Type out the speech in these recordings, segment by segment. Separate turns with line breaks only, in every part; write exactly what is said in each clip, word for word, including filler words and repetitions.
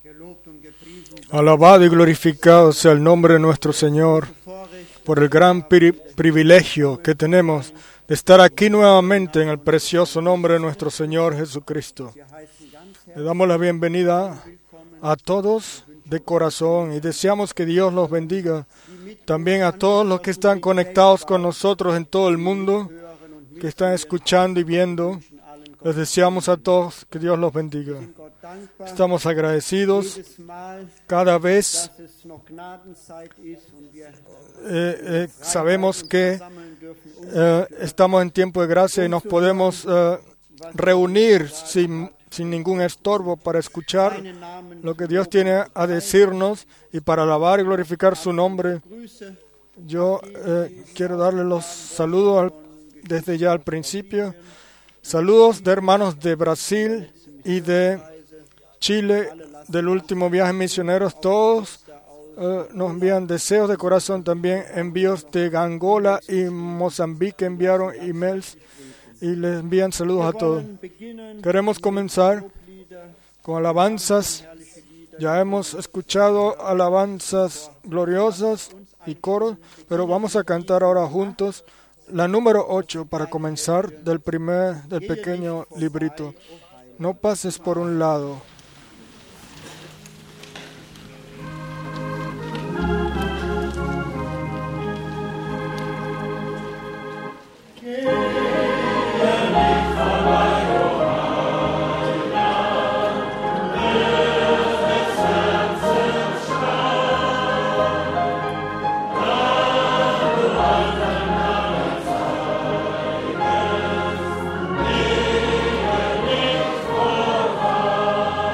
Alabado y glorificado sea el nombre de nuestro Señor por el gran pri- privilegio que tenemos de estar aquí nuevamente en el precioso nombre de nuestro Señor Jesucristo. Le damos la bienvenida a todos de corazón y deseamos que Dios los bendiga. También a todos los que están conectados con nosotros en todo el mundo, que están escuchando y viendo. Les deseamos a todos que Dios los bendiga. Estamos agradecidos cada vez. Eh, eh, sabemos que eh, estamos en tiempo de gracia y nos podemos eh, reunir sin, sin ningún estorbo para escuchar lo que Dios tiene a decirnos y para alabar y glorificar su nombre. Yo eh, quiero darle los saludos al, desde ya al principio. Saludos de hermanos de Brasil y de Chile, del último viaje misioneros. Todos uh, nos envían deseos de corazón. También envíos de Angola y Mozambique enviaron emails y les envían saludos a todos. Queremos comenzar con alabanzas. Ya hemos escuchado alabanzas gloriosas y coros, pero vamos a cantar ahora juntos la número ocho para comenzar del primer, del pequeño librito. No pases por un lado.
Thank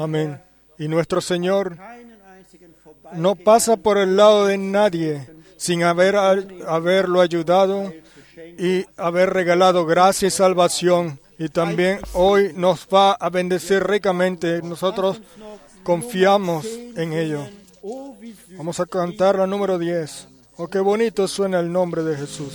Amén. Y nuestro Señor no pasa por el lado de nadie sin haber, haberlo ayudado y haber regalado gracia y salvación. Y también hoy nos va a bendecir ricamente. Nosotros confiamos en ello. Vamos a cantar la número diez. Oh, qué bonito suena el nombre de Jesús.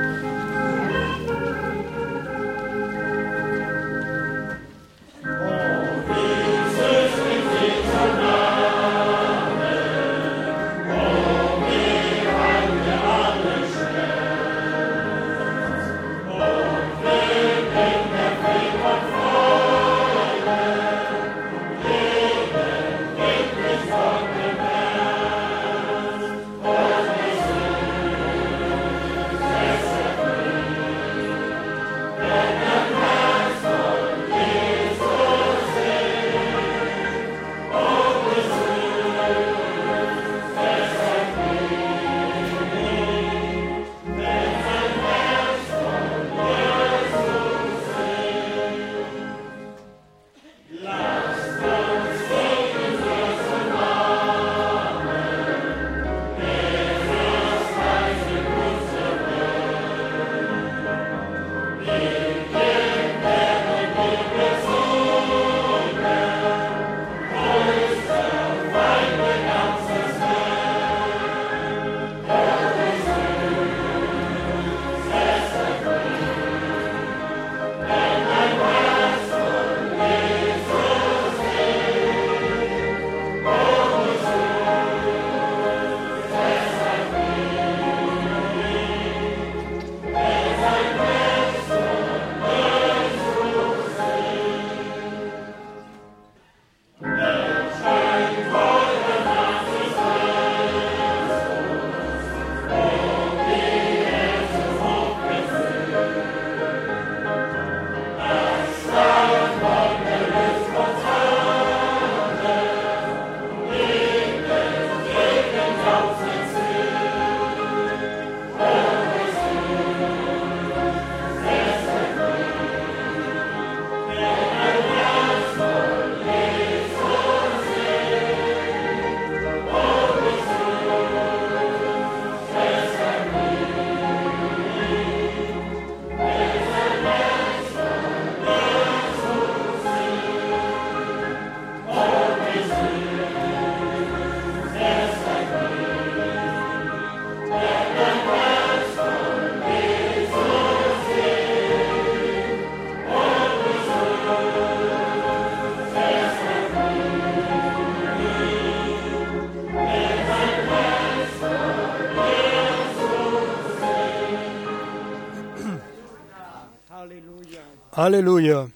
Aleluya.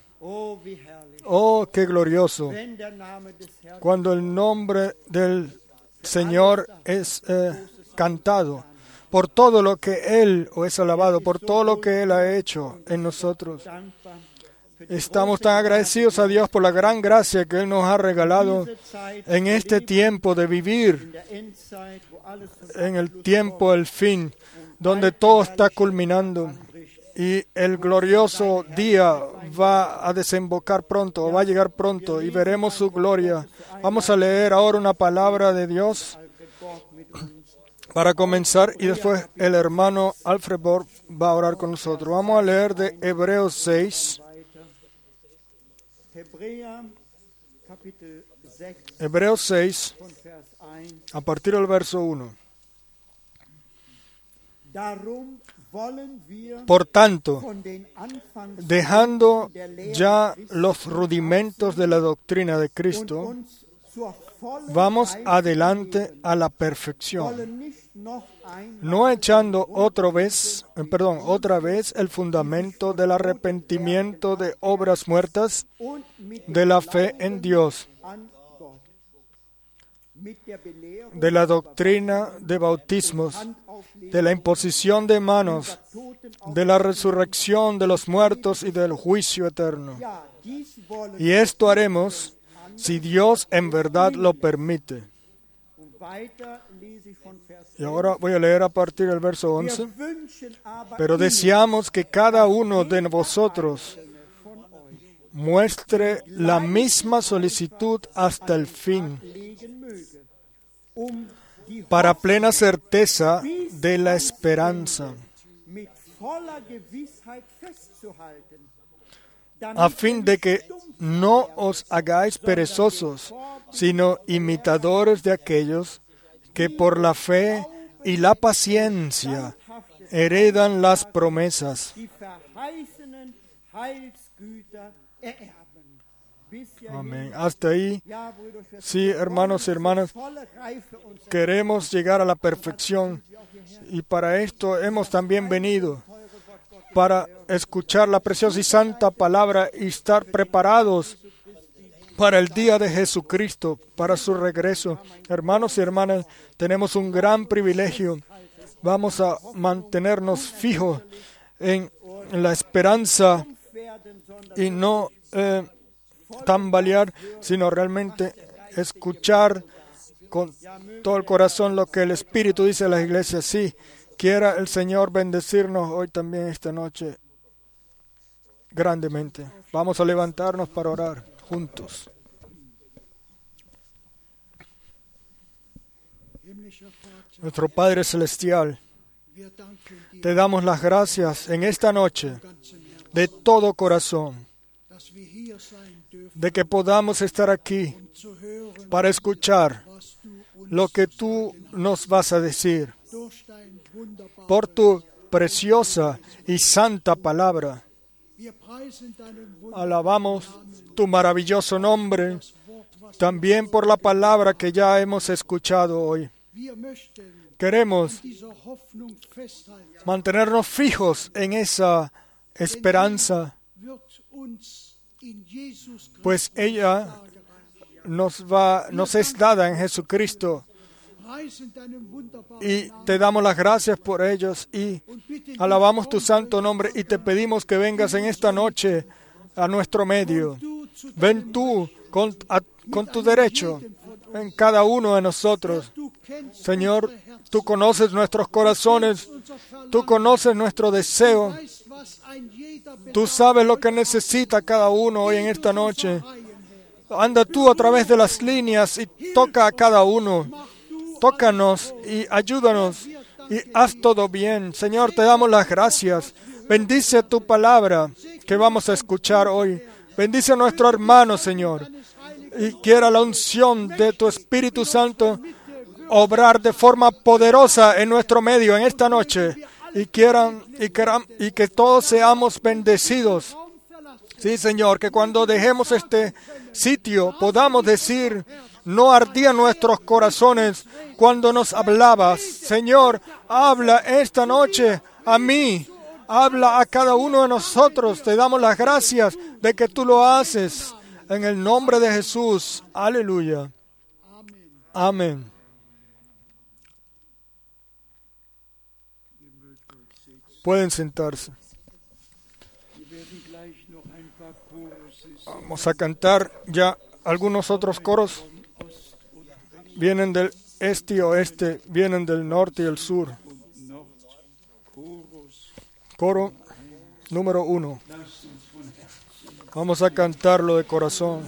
Oh, qué glorioso. Cuando el nombre del Señor es eh, cantado, por todo lo que Él, o es alabado, por todo lo que Él ha hecho en nosotros. Estamos tan agradecidos a Dios por la gran gracia que Él nos ha regalado en este tiempo de vivir, en el tiempo del fin, donde todo está culminando. Y el glorioso día va a desembocar pronto, va a llegar pronto y veremos su gloria. Vamos a leer ahora una palabra de Dios para comenzar y después el hermano Alfred Borg va a orar con nosotros. Vamos a leer de Hebreos seis. Hebreos seis, a partir del verso uno. Por tanto, dejando ya los rudimentos de la doctrina de Cristo, vamos adelante a la perfección, no echando otra vez, eh, perdón, otra vez el fundamento del arrepentimiento de obras muertas, de la fe en Dios, de la doctrina de bautismos, de la imposición de manos, de la resurrección de los muertos y del juicio eterno. Y esto haremos si Dios en verdad lo permite. Y ahora voy a leer a partir del verso once. Pero deseamos que cada uno de vosotros muestre la misma solicitud hasta el fin, para plena certeza de la esperanza, a fin de que no os hagáis perezosos, sino imitadores de aquellos que por la fe y la paciencia heredan las promesas. Amén. Hasta ahí, sí, hermanos y hermanas, queremos llegar a la perfección y para esto hemos también venido, para escuchar la preciosa y santa palabra y estar preparados para el día de Jesucristo, para su regreso. Hermanos y hermanas, tenemos un gran privilegio. Vamos a mantenernos fijos en la esperanza y no eh, tambalear, sino realmente escuchar con todo el corazón lo que el Espíritu dice a las iglesias. Sí, quiera el Señor bendecirnos hoy también, esta noche, grandemente. Vamos a levantarnos para orar juntos. Nuestro Padre Celestial, te damos las gracias en esta noche de todo corazón, de que podamos estar aquí para escuchar lo que tú nos vas a decir por tu preciosa y santa palabra. Alabamos tu maravilloso nombre, también por la palabra que ya hemos escuchado hoy. Queremos mantenernos fijos en esa esperanza, pues ella nos va, nos es dada en Jesucristo. Y te damos las gracias por ellos y alabamos tu santo nombre y te pedimos que vengas en esta noche a nuestro medio. Ven tú con, a, con tu derecho en cada uno de nosotros. Señor, tú conoces nuestros corazones, tú conoces nuestro deseo, tú sabes lo que necesita cada uno hoy en esta noche. Anda tú a través de las líneas y toca a cada uno. Tócanos y ayúdanos y haz todo bien. Señor, te damos las gracias. Bendice tu palabra que vamos a escuchar hoy. Bendice a nuestro hermano, Señor. Y quiera la unción de tu Espíritu Santo obrar de forma poderosa en nuestro medio en esta noche. Y, quieran, y, queran, y que todos seamos bendecidos. Sí, Señor, que cuando dejemos este sitio podamos decir: no ardían nuestros corazones cuando nos hablabas. Señor, habla esta noche a mí, habla a cada uno de nosotros. Te damos las gracias de que tú lo haces. En el nombre de Jesús. Aleluya. Amén. Pueden sentarse. Vamos a cantar ya algunos otros coros. Vienen del este y oeste, vienen del norte y el sur. Coro número uno. Vamos a cantarlo de corazón.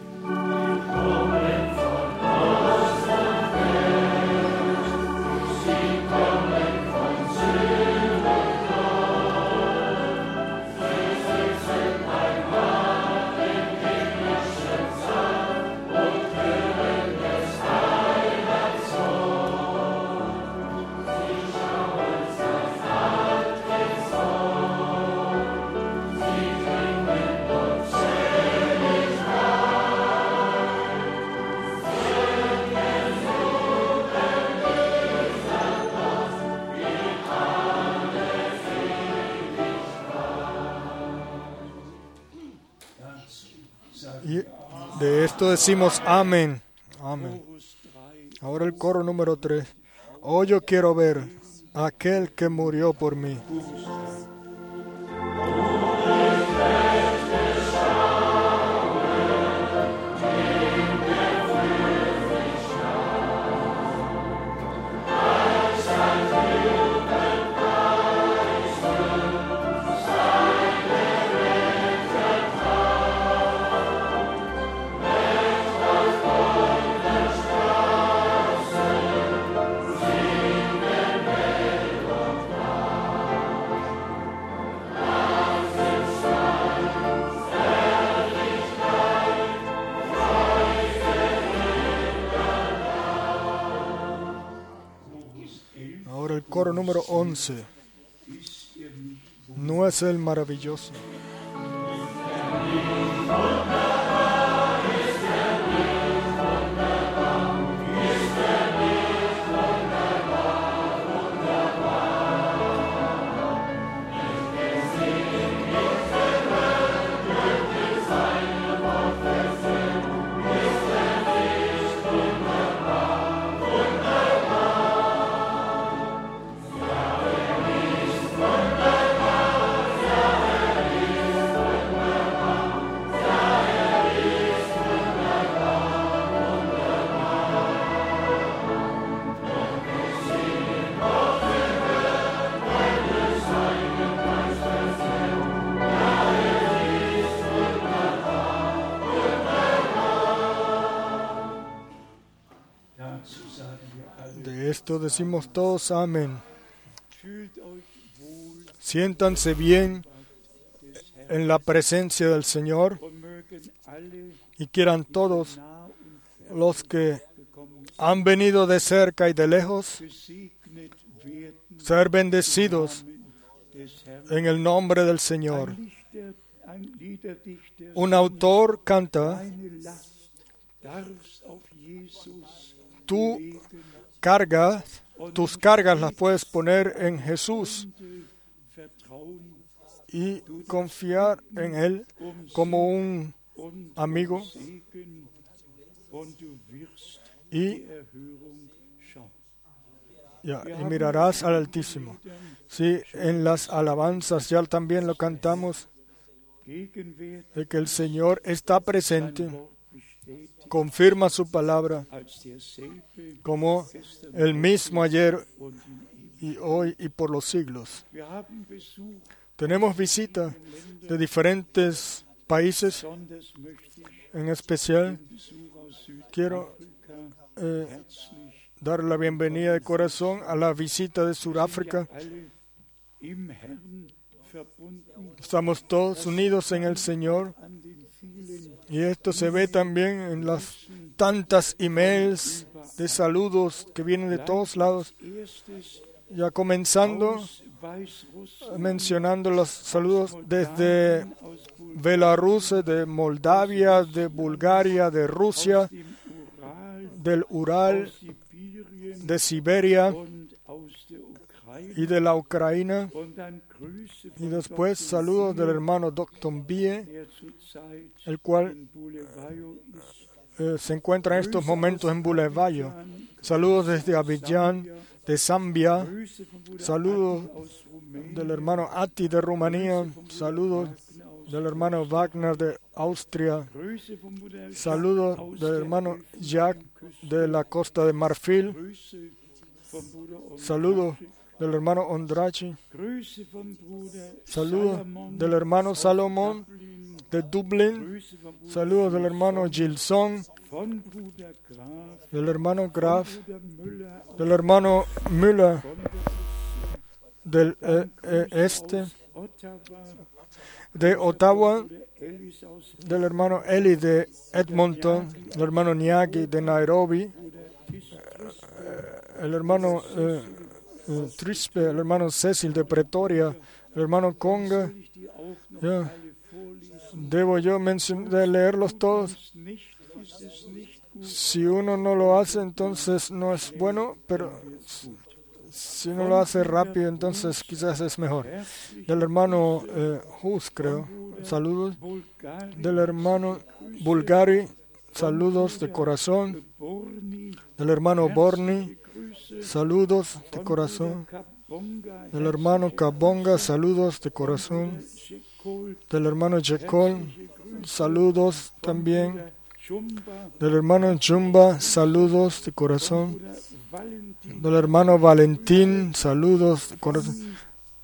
Y de esto decimos amén. Amén. Ahora el coro número tres. Oh, yo quiero ver a aquel que murió por mí. coro número once. ¿No es Él maravilloso? De esto decimos todos amén. Siéntanse bien en la presencia del Señor y quieran todos los que han venido de cerca y de lejos ser bendecidos en el nombre del Señor. Un autor canta: tú cargas, tus cargas las puedes poner en Jesús y confiar en Él como un amigo, y, ya, y mirarás al Altísimo. Sí, en las alabanzas ya también lo cantamos, de que el Señor está presente, confirma su palabra como el mismo ayer y hoy y por los siglos. Tenemos visita de diferentes países. En especial quiero eh, dar la bienvenida de corazón a la visita de Sudáfrica. Estamos todos unidos en el Señor. Y esto se ve también en las tantas emails de saludos que vienen de todos lados. Ya comenzando mencionando los saludos desde Belarus, de Moldavia, de Bulgaria, de Rusia, del Ural, de Siberia y de la Ucrania. Y después saludos del hermano doctor Bie, el cual eh, se encuentra en estos momentos en Bulawayo. Saludos desde Abidjan, de Zambia. Saludos del hermano Ati de Rumanía. Saludos del hermano Wagner de Austria. Saludos del hermano Jack de la Costa de Marfil. Saludos del hermano Ondrachi. Saludos del hermano Salomón de Dublín. Saludos del hermano Gilson, del hermano Graf, del hermano Müller del eh, eh, este, de Ottawa, del hermano Eli de Edmonton, del hermano Nyagi de Nairobi, eh, el hermano eh, eh, Trispe, el hermano Cecil de Pretoria, el hermano Conga. Ya. ¿Debo yo mencion- de leerlos todos? Si uno no lo hace, entonces no es bueno, pero si uno lo hace rápido, entonces quizás es mejor. Del hermano eh, Hus, creo, saludos. Del hermano Bulgari, saludos de corazón. Del hermano Borni, saludos de corazón. Del hermano Kabonga, saludos de corazón. Del hermano Jekol, saludos también. Del hermano Jumba, saludos de corazón. Del hermano Valentín, saludos de corazón.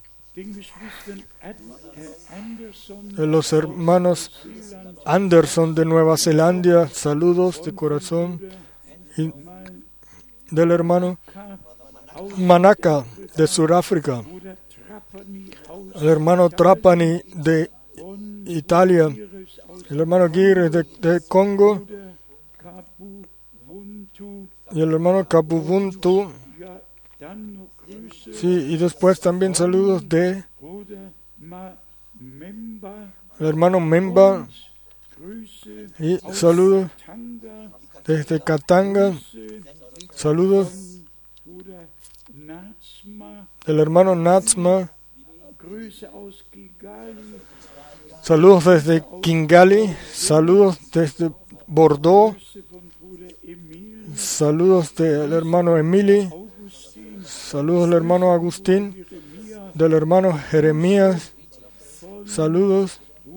De los hermanos Anderson de Nueva Zelanda, saludos de corazón. Y del hermano Manaka de Sudáfrica. El hermano Trapani de Italia. El hermano Gire de, de Congo. Y el hermano Kabubuntu. Sí, y después también saludos de el hermano Memba y saludos desde Katanga, saludos del hermano Natsma, saludos desde Kigali, saludos desde Bordeaux, saludos del hermano Emily, saludos del hermano Agustín, del hermano Jeremías, saludos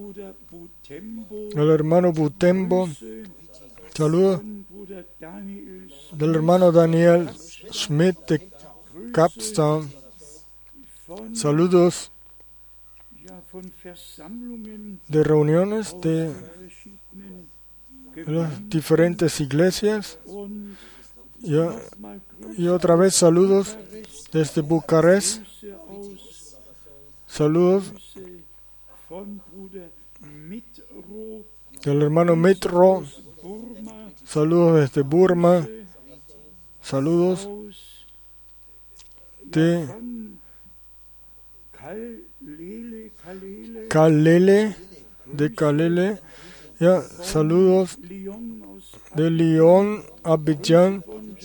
del hermano Butembo, saludos del hermano Daniel Schmidt de Capstown, saludos de reuniones de las diferentes iglesias y, y otra vez saludos desde Bucarest, saludos del hermano Mitro, saludos desde Burma, saludos de Kalele, de Kalele, ya, saludos de Lyon, Abidjan,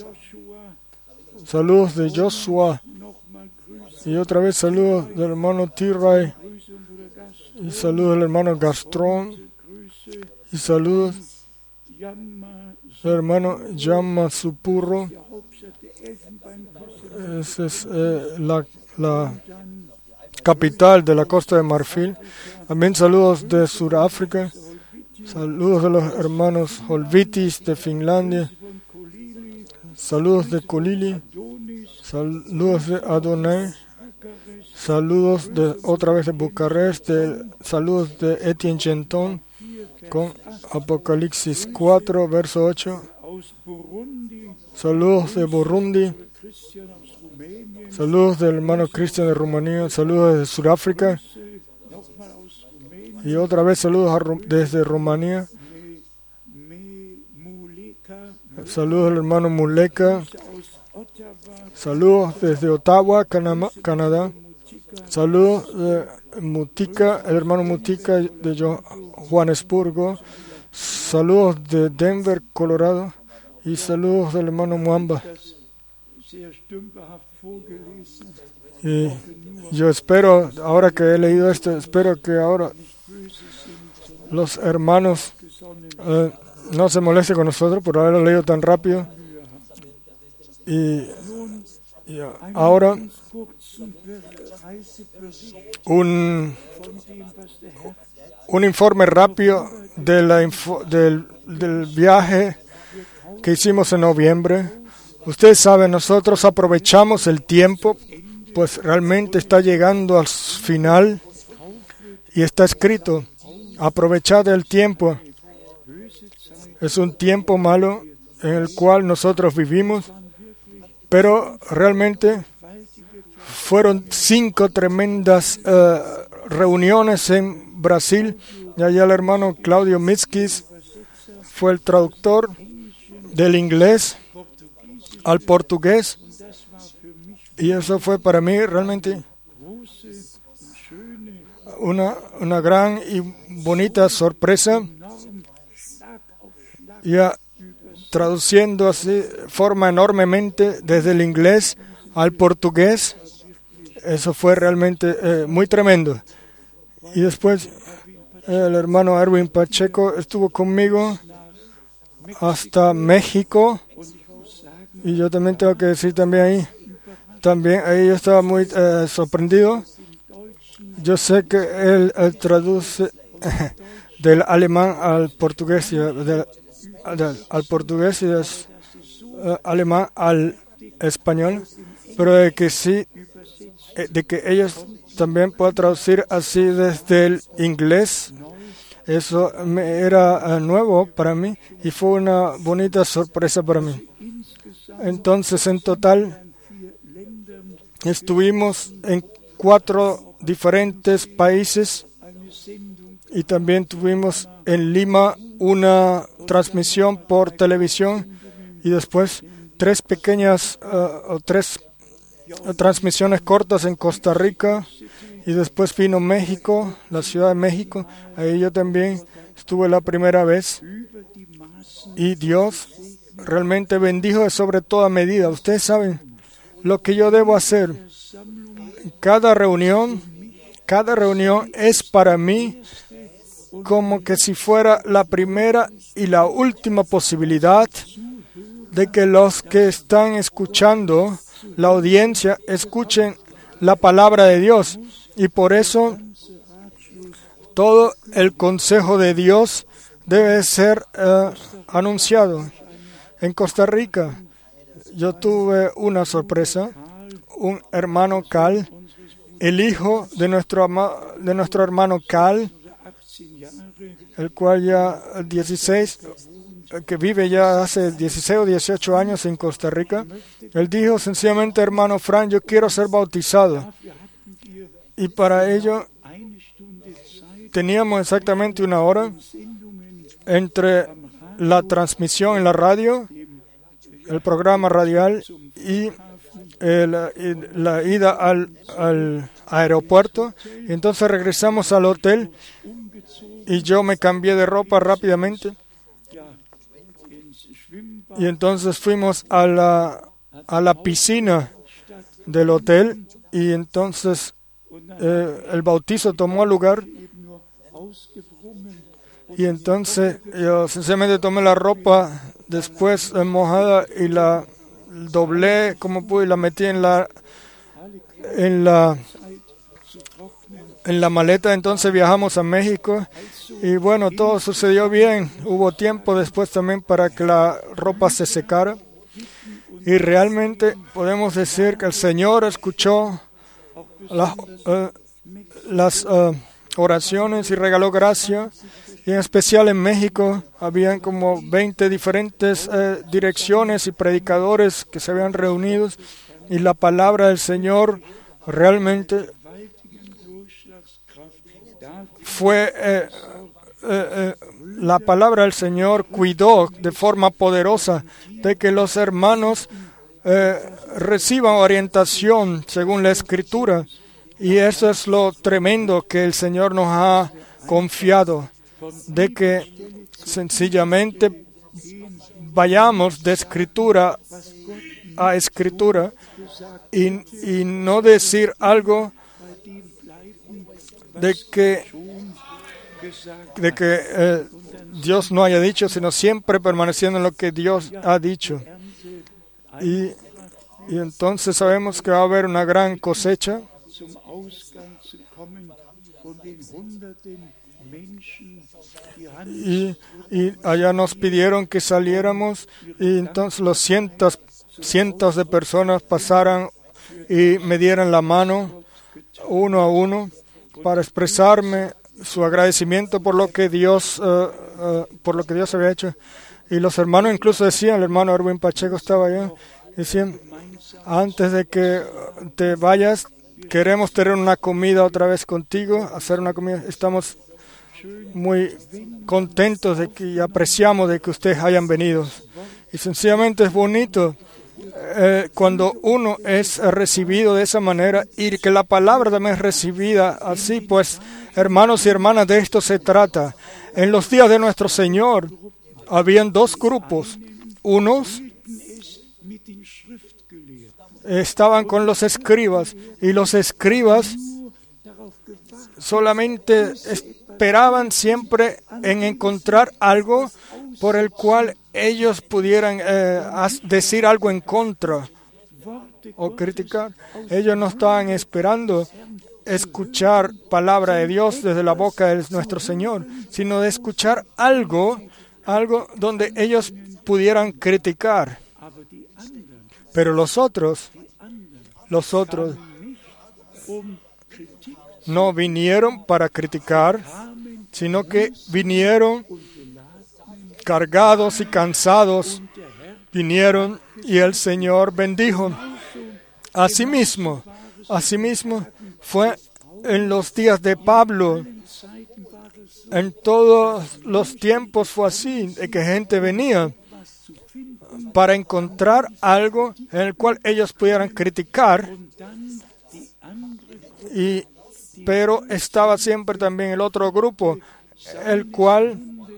saludos de Joshua, y otra vez saludos del hermano Tiray, y saludos del hermano Gastron, y saludos del hermano Yama Supurro. Esa es eh, la, la capital de la Costa de Marfil. También saludos de Sudáfrica, saludos de los hermanos Holvitis de Finlandia, saludos de Kolili, saludos de Adonai, saludos de otra vez de Bucarest, de, saludos de Etienne Genton con Apocalipsis cuatro, verso ocho, saludos de Burundi, saludos del hermano Cristian de Rumanía, saludos de Sudáfrica, y otra vez saludos a, desde Rumanía, saludos del hermano Muleka, saludos desde Ottawa, Canadá, saludos de Mutica, el hermano Mutica de Johannesburgo, saludos de Denver, Colorado, y saludos del hermano Muamba. Y yo espero, ahora que he leído esto, espero que ahora los hermanos eh, no se molesten con nosotros por haberlo leído tan rápido. Y, y ahora un, un informe rápido de la info, del, del viaje que hicimos en noviembre. Ustedes saben, nosotros aprovechamos el tiempo, pues realmente está llegando al final y está escrito, aprovechad el tiempo. Es un tiempo malo en el cual nosotros vivimos, pero realmente fueron cinco tremendas uh, reuniones en Brasil, y allá el hermano Claudio Mitzkis fue el traductor del inglés al portugués, y eso fue para mí realmente una, una gran y bonita sorpresa, ya traduciendo así forma enormemente desde el inglés al portugués. Eso fue realmente eh, muy tremendo. Y después eh, el hermano Erwin Pacheco estuvo conmigo hasta México, y yo también tengo que decir también ahí, también ahí yo estaba muy eh, sorprendido. Yo sé que él, él traduce del alemán al portugués, y del, del, al portugués y del uh, alemán al español, pero de que sí, de que ellos también puedan traducir así desde el inglés, eso me era uh, nuevo para mí y fue una bonita sorpresa para mí. Entonces, en total, estuvimos en cuatro diferentes países y también tuvimos en Lima una transmisión por televisión y después tres pequeñas uh, o tres transmisiones cortas en Costa Rica y después vino México, la Ciudad de México. Ahí yo también estuve la primera vez y Dios realmente bendijo sobre toda medida. Ustedes saben lo que yo debo hacer. Cada reunión, cada reunión es para mí como que si fuera la primera y la última posibilidad de que los que están escuchando, la audiencia, escuchen la palabra de Dios. Y por eso todo el consejo de Dios debe ser uh, anunciado. En Costa Rica yo tuve una sorpresa. Un hermano Cal, el hijo de nuestro, de nuestro hermano Cal, el cual ya dieciséis, que vive ya hace dieciséis o dieciocho años en Costa Rica, él dijo sencillamente, hermano Frank, yo quiero ser bautizado. Y para ello teníamos exactamente una hora entre la transmisión en la radio, el programa radial y el, la ida al, al aeropuerto. Y entonces regresamos al hotel y yo me cambié de ropa rápidamente. Y entonces fuimos a la, a la piscina del hotel y entonces eh, el bautizo tomó lugar. Y entonces yo sencillamente tomé la ropa después eh, mojada y la doblé como pude y la metí en la en la en la maleta. Entonces viajamos a México y bueno, todo sucedió bien. Hubo tiempo después también para que la ropa se secara y realmente podemos decir que el Señor escuchó las, uh, las uh, oraciones y regaló gracia. Y en especial en México habían como veinte diferentes eh, direcciones y predicadores que se habían reunido y la palabra del Señor realmente fue, eh, eh, eh, la palabra del Señor cuidó de forma poderosa de que los hermanos eh, reciban orientación según la Escritura. Y eso es lo tremendo que el Señor nos ha confiado, de que sencillamente vayamos de escritura a escritura y, y no decir algo de que, de que eh, Dios no haya dicho, sino siempre permaneciendo en lo que Dios ha dicho. Y, y entonces sabemos que va a haber una gran cosecha. Y, y allá nos pidieron que saliéramos y entonces los cientos, cientos de personas pasaran y me dieran la mano uno a uno para expresarme su agradecimiento por lo que Dios uh, uh, por lo que Dios había hecho. Y los hermanos incluso decían, el hermano Erwin Pacheco estaba allá, decían, antes de que te vayas, queremos tener una comida otra vez contigo, hacer una comida. Estamos muy contentos de que y apreciamos de que ustedes hayan venido. Y sencillamente es bonito eh, cuando uno es recibido de esa manera y que la palabra también es recibida así. Pues, hermanos y hermanas, de esto se trata. En los días de nuestro Señor habían dos grupos. Unos estaban con los escribas y los escribas solamente esperaban siempre en encontrar algo por el cual ellos pudieran eh, decir algo en contra o criticar. Ellos no estaban esperando escuchar palabra de Dios desde la boca de nuestro Señor, sino de escuchar algo, algo donde ellos pudieran criticar. Pero los otros, los otros no vinieron para criticar, sino que vinieron cargados y cansados, vinieron y el Señor bendijo. Asimismo, asimismo fue en los días de Pablo. En todos los tiempos fue así, de que gente venía para encontrar algo en el cual ellos pudieran criticar, y, pero estaba siempre también el otro grupo, el cual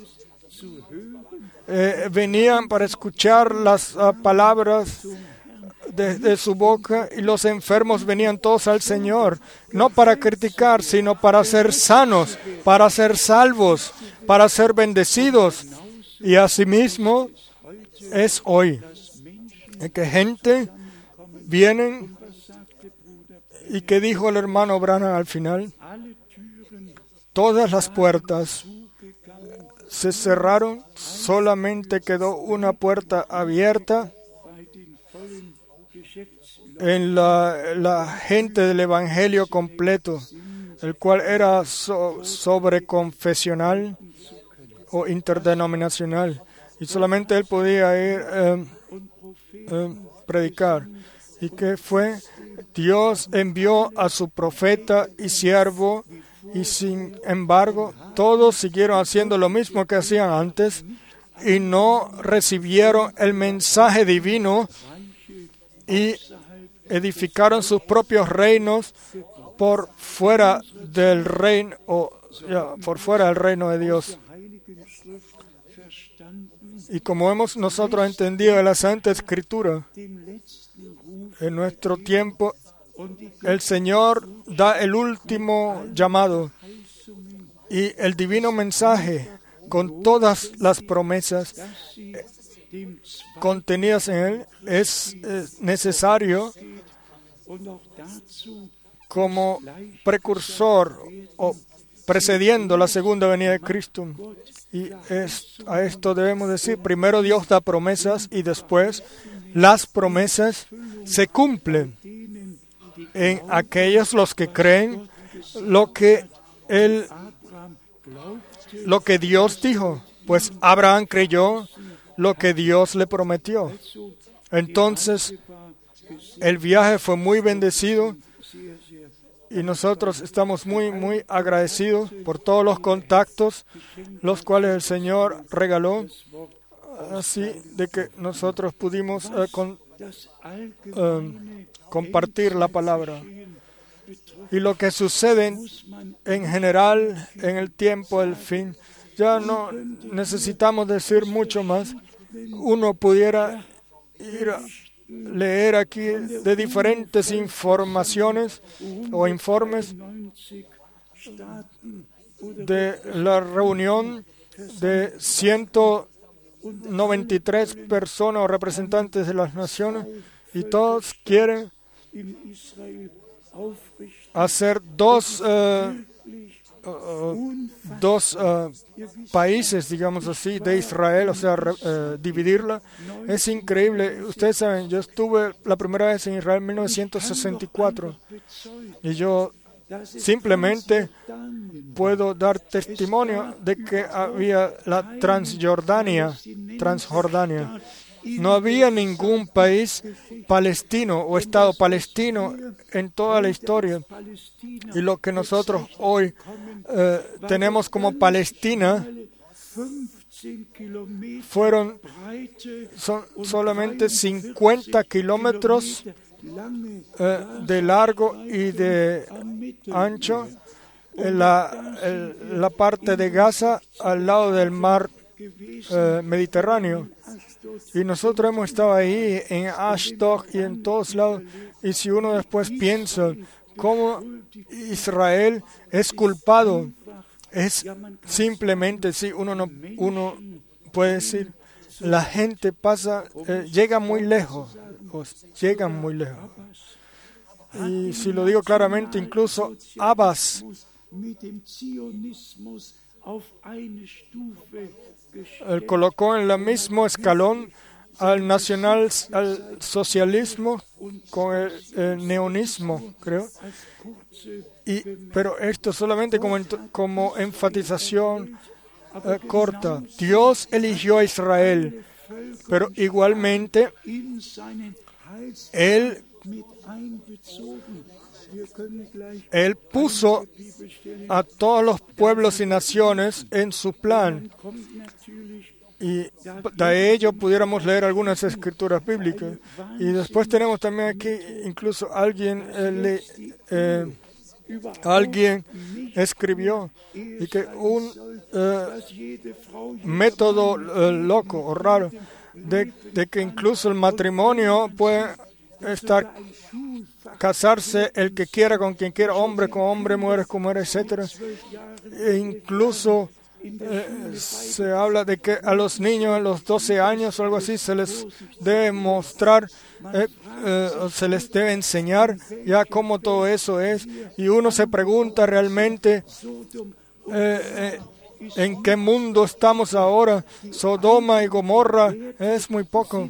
eh, venían para escuchar las uh, palabras de, de su boca, y los enfermos venían todos al Señor, no para criticar, sino para ser sanos, para ser salvos, para ser bendecidos. Y asimismo es hoy, que gente viene, y que dijo el hermano Branham al final, todas las puertas se cerraron, solamente quedó una puerta abierta en la, la gente del Evangelio completo, el cual era so, sobreconfesional o interdenominacional, y solamente él podía ir eh, eh, predicar. Y que fue, Dios envió a su profeta y siervo, y sin embargo todos siguieron haciendo lo mismo que hacían antes y no recibieron el mensaje divino y edificaron sus propios reinos por fuera del reino, o ya, por fuera del reino de Dios. Y como hemos nosotros entendido de la Santa Escritura, en nuestro tiempo el Señor da el último llamado, y el divino mensaje con todas las promesas contenidas en él es, es necesario como precursor o precediendo la segunda venida de Cristo. Y es, a esto debemos decir, primero Dios da promesas y después las promesas se cumplen en aquellos los que creen lo que él, lo que Dios dijo. Pues Abraham creyó lo que Dios le prometió. Entonces, el viaje fue muy bendecido y nosotros estamos muy, muy agradecidos por todos los contactos los cuales el Señor regaló, así de que nosotros pudimos uh, con, uh, compartir la palabra. Y lo que sucede en, en general en el tiempo del fin, ya no necesitamos decir mucho más. Uno pudiera ir a leer aquí de diferentes informaciones o informes de la reunión de ciento noventa y tres personas o representantes de las naciones, y todos quieren hacer dos uh, uh, dos uh, países, digamos así, de Israel, o sea, uh, dividirla. Es increíble. Ustedes saben, yo estuve la primera vez en Israel en mil novecientos sesenta y cuatro, y yo simplemente puedo dar testimonio de que había la Transjordania, Transjordania. No había ningún país palestino o estado palestino en toda la historia. Y lo que nosotros hoy eh, tenemos como Palestina fueron son solamente cincuenta kilómetros eh, de largo y de ancho en la, en la parte de Gaza al lado del mar eh, Mediterráneo. Y nosotros hemos estado ahí en Ashdod y en todos lados. Y si uno después piensa cómo Israel es culpado, es simplemente, sí, uno no, uno puede decir, la gente pasa, eh, llega muy lejos, o llegan muy lejos. Y si lo digo claramente, incluso Abbas él colocó en el mismo escalón al nacional, al socialismo con el, el neonismo, creo. Y, pero esto solamente como, como enfatización eh, corta. Dios eligió a Israel, pero igualmente Él Él puso a todos los pueblos y naciones en su plan. y de ello pudiéramos leer algunas escrituras bíblicas. Y después tenemos también aquí incluso alguien, eh, le, eh, alguien escribió y que un eh, método eh, loco o raro de, de que incluso el matrimonio puede estar casarse el que quiera con quien quiera, hombre con hombre, mujeres con mujeres, etcétera. E incluso eh, se habla de que a los niños a los doce años o algo así se les debe mostrar, eh, eh, se les debe enseñar ya cómo todo eso es. Y uno se pregunta realmente eh, eh, en qué mundo estamos ahora. Sodoma y Gomorra es muy poco.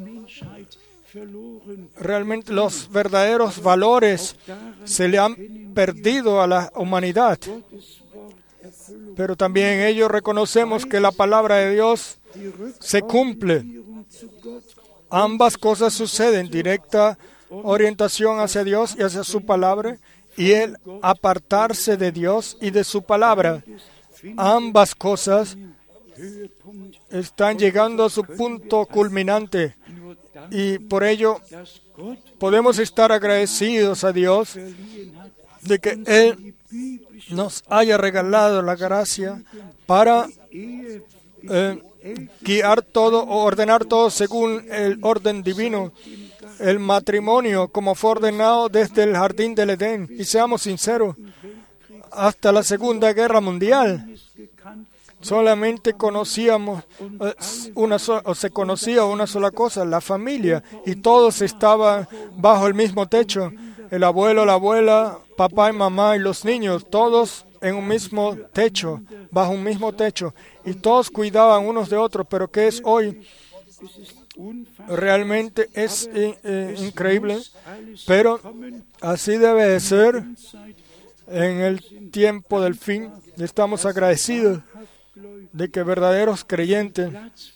Realmente los verdaderos valores se le han perdido a la humanidad. Pero también ellos reconocemos que la palabra de Dios se cumple. Ambas cosas suceden, directa orientación hacia Dios y hacia su palabra, y el apartarse de Dios y de su palabra. Ambas cosas están llegando a su punto culminante. Y por ello podemos estar agradecidos a Dios de que Él nos haya regalado la gracia para eh, guiar todo o ordenar todo según el orden divino. El matrimonio como fue ordenado desde el jardín del Edén. Y seamos sinceros, hasta la Segunda Guerra Mundial solamente conocíamos una sola, o se conocía una sola cosa, la familia, y todos estaban bajo el mismo techo. El abuelo, la abuela, papá y mamá y los niños, todos en un mismo techo, bajo un mismo techo, y todos cuidaban unos de otros. Pero ¿qué es hoy? Realmente es eh, increíble, pero así debe de ser en el tiempo del fin. Estamos agradecidos de que verdaderos creyentes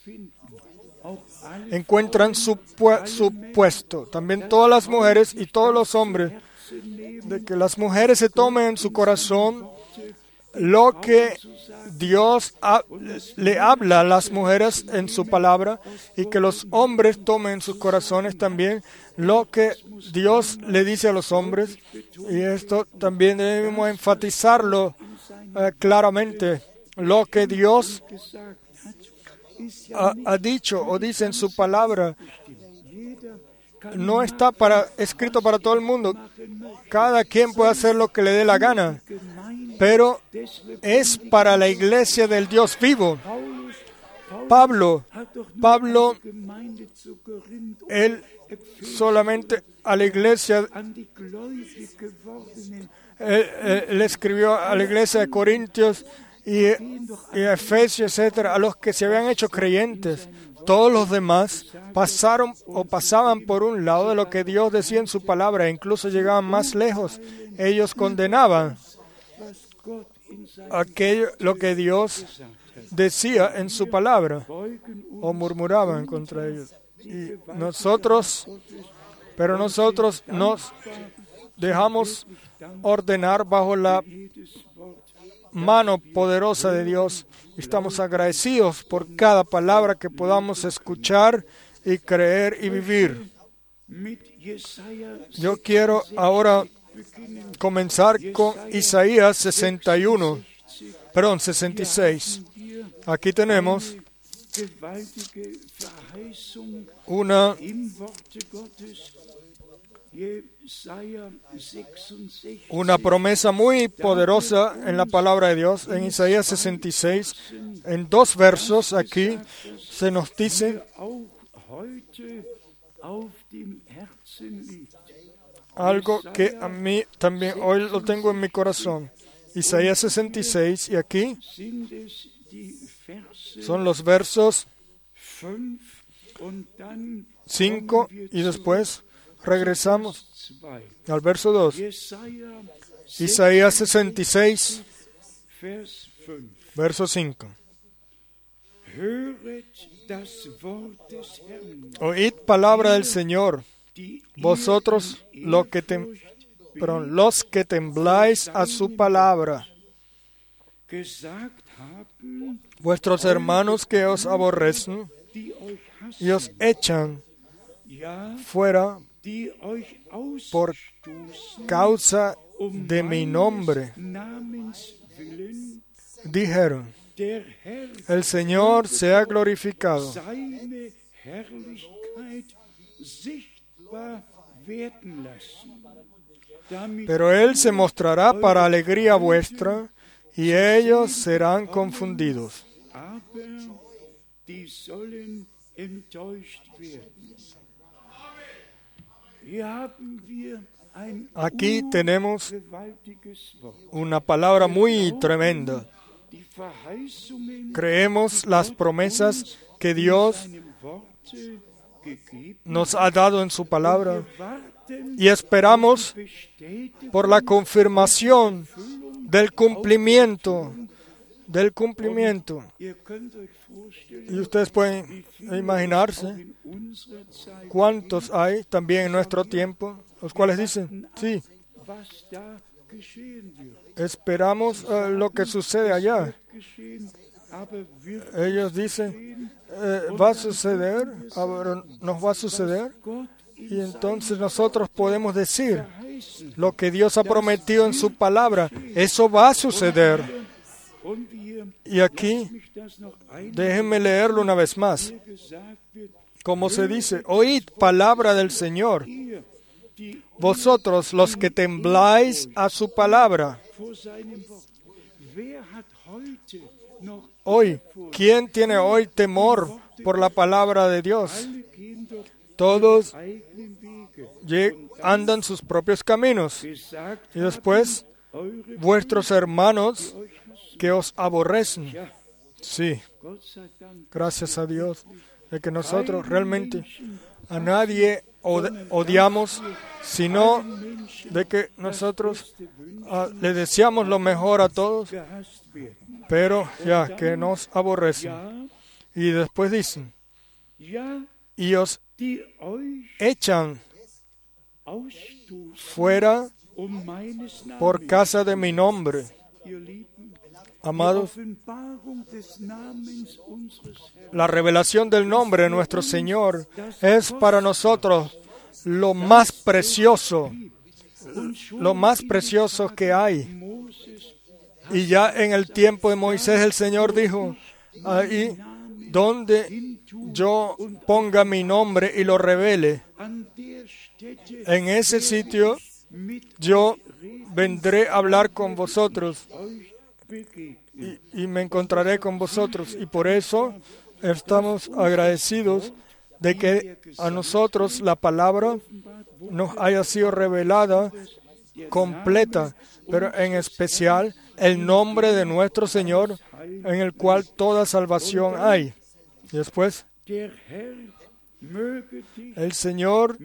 encuentran su, pu- su puesto. También todas las mujeres y todos los hombres, de que las mujeres se tomen en su corazón lo que Dios ha- le habla a las mujeres en su palabra, y que los hombres tomen en sus corazones también lo que Dios le dice a los hombres. Y esto también debemos enfatizarlo eh, claramente. Lo que Dios ha, ha dicho o dice en su palabra no está para, escrito para todo el mundo. Cada quien puede hacer lo que le dé la gana, pero es para la iglesia del Dios vivo. Pablo, Pablo, él solamente a la iglesia, él, él escribió a la iglesia de Corintios y, y a Efesios, etcétera, a los que se habían hecho creyentes. Todos los demás pasaron o pasaban por un lado de lo que Dios decía en su palabra, e incluso llegaban más lejos. Ellos condenaban aquello, lo que Dios decía en su palabra, o murmuraban contra ellos. Y nosotros, pero nosotros nos dejamos ordenar bajo la mano poderosa de Dios. Estamos agradecidos por cada palabra que podamos escuchar y creer y vivir. Yo quiero ahora comenzar con Isaías sesenta y uno, perdón, sesenta y seis. Aquí tenemos una Una promesa muy poderosa en la palabra de Dios. En Isaías sesenta y seis, en dos versos aquí, se nos dice algo que a mí también hoy lo tengo en mi corazón. Isaías sesenta y seis, y aquí son los versos cinco, y después regresamos al verso dos. Isaías sesenta y seis, verso cinco. Oíd palabra del Señor, vosotros lo que tem- perdón, los que tembláis a su palabra. vuestros hermanos que os aborrecen y os echan fuera por causa de mi nombre, dijeron, el Señor sea glorificado. Pero Él se mostrará para alegría vuestra, y ellos serán confundidos. Aquí tenemos una palabra muy tremenda. Creemos las promesas que Dios nos ha dado en su palabra y esperamos por la confirmación del cumplimiento, del cumplimiento. Y ustedes pueden imaginarse cuántos hay también en nuestro tiempo, los cuales dicen, sí, esperamos uh, lo que sucede allá. Ellos dicen, eh, va a suceder, ahora nos va a suceder, y entonces nosotros podemos decir lo que Dios ha prometido en su palabra, eso va a suceder. Y aquí, déjenme leerlo una vez más. Como se dice, oíd palabra del Señor, vosotros los que tembláis a su palabra. Hoy, ¿quién tiene hoy temor por la palabra de Dios? Todos andan sus propios caminos. Y después, vuestros hermanos que os aborrecen. Sí, gracias a Dios, de que nosotros realmente a nadie od- odiamos, sino de que nosotros uh, le deseamos lo mejor a todos, pero ya que nos aborrecen. Y después dicen, y os echan fuera por causa de mi nombre. Amados, la revelación del nombre de nuestro Señor es para nosotros lo más precioso, lo más precioso que hay. Y ya en el tiempo de Moisés el Señor dijo, ahí donde yo ponga mi nombre y lo revele, en ese sitio yo vendré a hablar con vosotros y, y me encontraré con vosotros. Y por eso estamos agradecidos de que a nosotros la palabra nos haya sido revelada completa, pero en especial el nombre de nuestro Señor, en el cual toda salvación hay. Y después, el Señor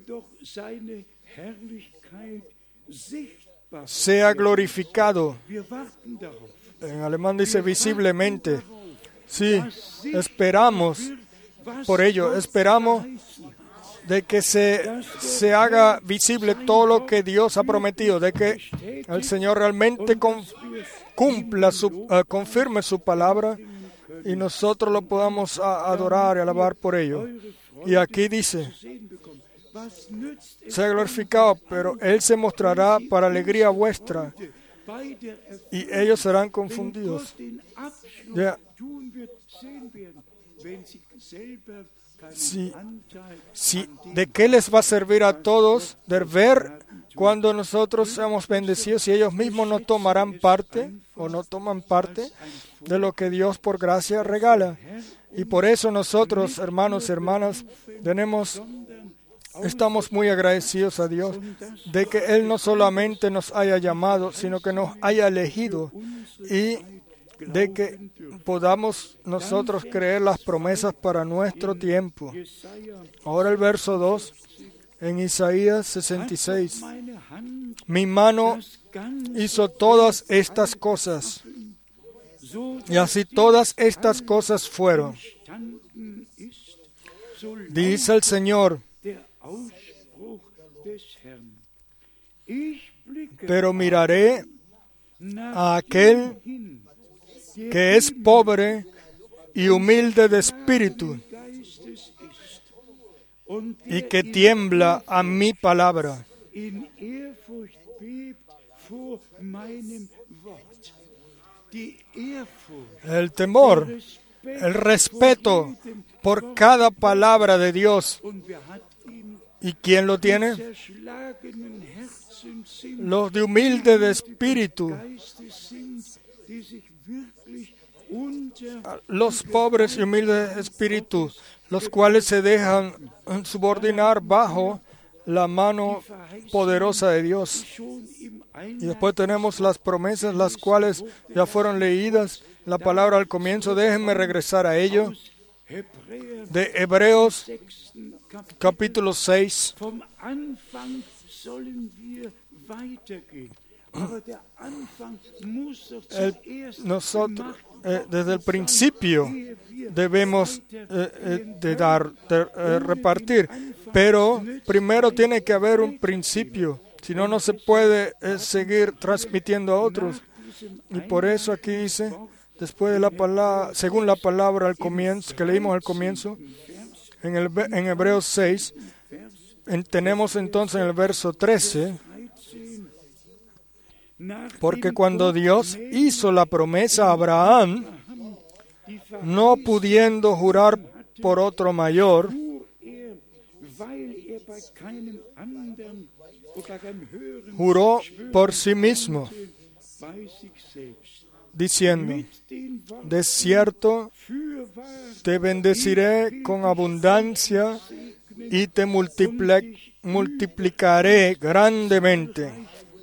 sea glorificado. En alemán dice visiblemente. Sí, esperamos por ello, esperamos de que se, se haga visible todo lo que Dios ha prometido, de que el Señor realmente con, cumpla, su, uh, confirme su palabra y nosotros lo podamos uh, adorar y alabar por ello. Y aquí dice, sea glorificado, pero Él se mostrará para alegría vuestra y ellos serán confundidos. Ya. Sí, sí, ¿de qué les va a servir a todos de ver cuando nosotros seamos bendecidos si ellos mismos no tomarán parte o no toman parte de lo que Dios por gracia regala? Y por eso nosotros, hermanos y hermanas, tenemos, estamos muy agradecidos a Dios de que Él no solamente nos haya llamado, sino que nos haya elegido y de que podamos nosotros creer las promesas para nuestro tiempo. Ahora el verso dos, en Isaías sesenta y seis. Mi mano hizo todas estas cosas, y así todas estas cosas fueron. Dice el Señor, pero miraré a aquel que es pobre y humilde de espíritu, y que tiembla a mi palabra. El temor, el respeto por cada palabra de Dios. ¿Y quién lo tiene? Los de humilde de espíritu, los pobres y humildes de espíritu, los cuales se dejan subordinar bajo la mano poderosa de Dios. Y después tenemos las promesas, las cuales ya fueron leídas, la palabra al comienzo. Déjenme regresar a ello. De Hebreos, capítulo seis. El, nosotros, eh, desde el principio, debemos eh, eh, de dar, de, eh, repartir. Pero primero tiene que haber un principio. Si no, no se puede eh, seguir transmitiendo a otros. Y por eso aquí dice, después de la palabra, según la palabra al comienzo, que leímos al comienzo, en, el, en Hebreos seis, en, tenemos entonces en el verso trece, porque cuando Dios hizo la promesa a Abraham, no pudiendo jurar por otro mayor, juró por sí mismo, diciendo, de cierto te bendeciré con abundancia y te multipli- multiplicaré grandemente.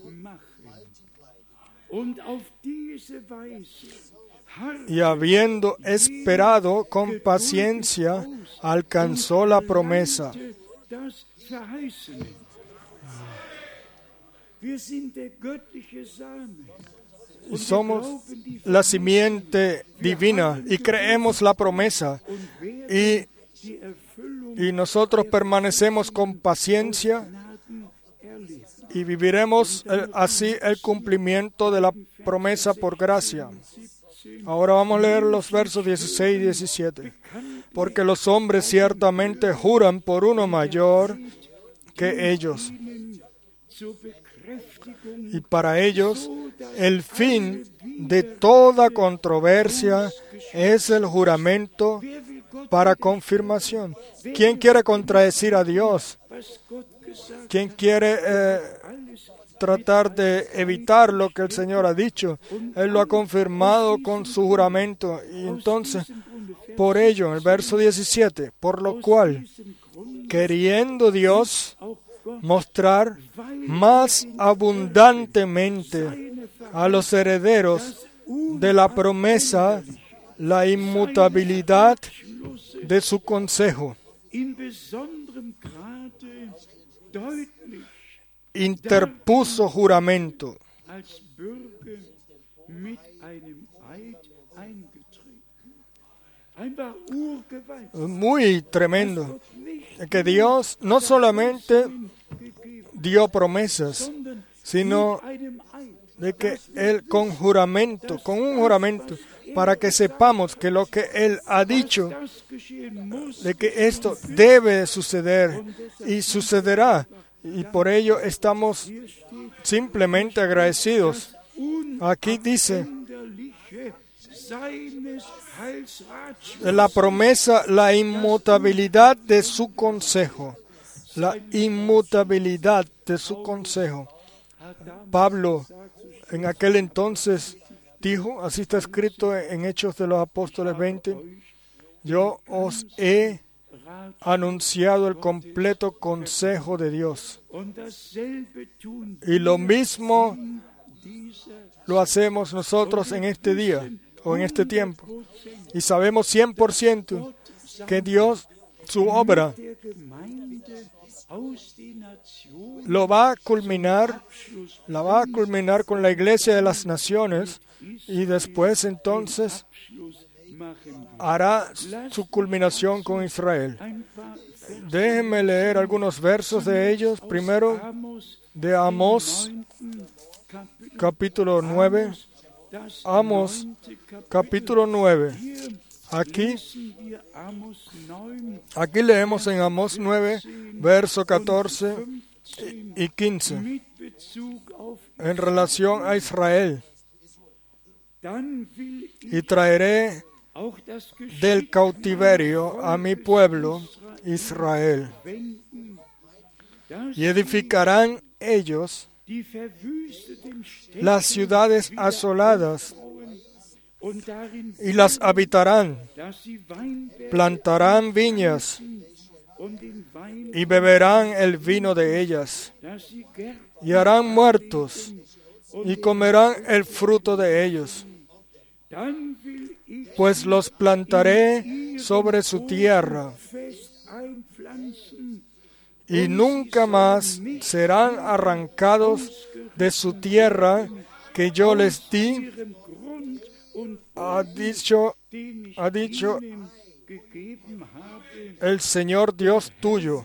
Y habiendo esperado con paciencia, alcanzó la promesa. Somos la simiente divina y creemos la promesa. Y, y nosotros permanecemos con paciencia y viviremos el, así el cumplimiento de la promesa por gracia. Ahora vamos a leer los versos dieciséis y diecisiete. Porque los hombres ciertamente juran por uno mayor que ellos. Y para ellos, el fin de toda controversia es el juramento para confirmación. ¿Quién quiere contradecir a Dios? ¿Quién quiere eh, tratar de evitar lo que el Señor ha dicho? Él lo ha confirmado con su juramento. Y entonces, por ello, en el verso diecisiete, por lo cual, queriendo Dios mostrar más abundantemente a los herederos de la promesa la inmutabilidad de su consejo, interpuso juramento. Muy tremendo, que Dios no solamente dio promesas, sino de que Él con juramento, con un juramento, para que sepamos que lo que Él ha dicho, de que esto debe suceder y sucederá. Y por ello estamos simplemente agradecidos. Aquí dice, la promesa, la inmutabilidad de su consejo. La inmutabilidad de su consejo. Pablo en aquel entonces dijo, así está escrito en Hechos de los Apóstoles veinte, yo os he anunciado el completo consejo de Dios. Y lo mismo lo hacemos nosotros en este día o en este tiempo. Y sabemos cien por ciento que Dios, su obra, lo va a culminar, la va a culminar con la Iglesia de las Naciones y después entonces hará su culminación con Israel. Déjenme leer algunos versos de ellos. Primero, de Amós, capítulo nueve. Amos capítulo nueve. Aquí, aquí leemos en Amós nueve, verso catorce y quince, en relación a Israel. Y traeré del cautiverio a mi pueblo Israel, y edificarán ellos las ciudades asoladas, y las habitarán, plantarán viñas, y beberán el vino de ellas, y harán muertos, y comerán el fruto de ellos. Pues los plantaré sobre su tierra, y nunca más serán arrancados de su tierra que yo les di, ha dicho, ha dicho el Señor Dios tuyo.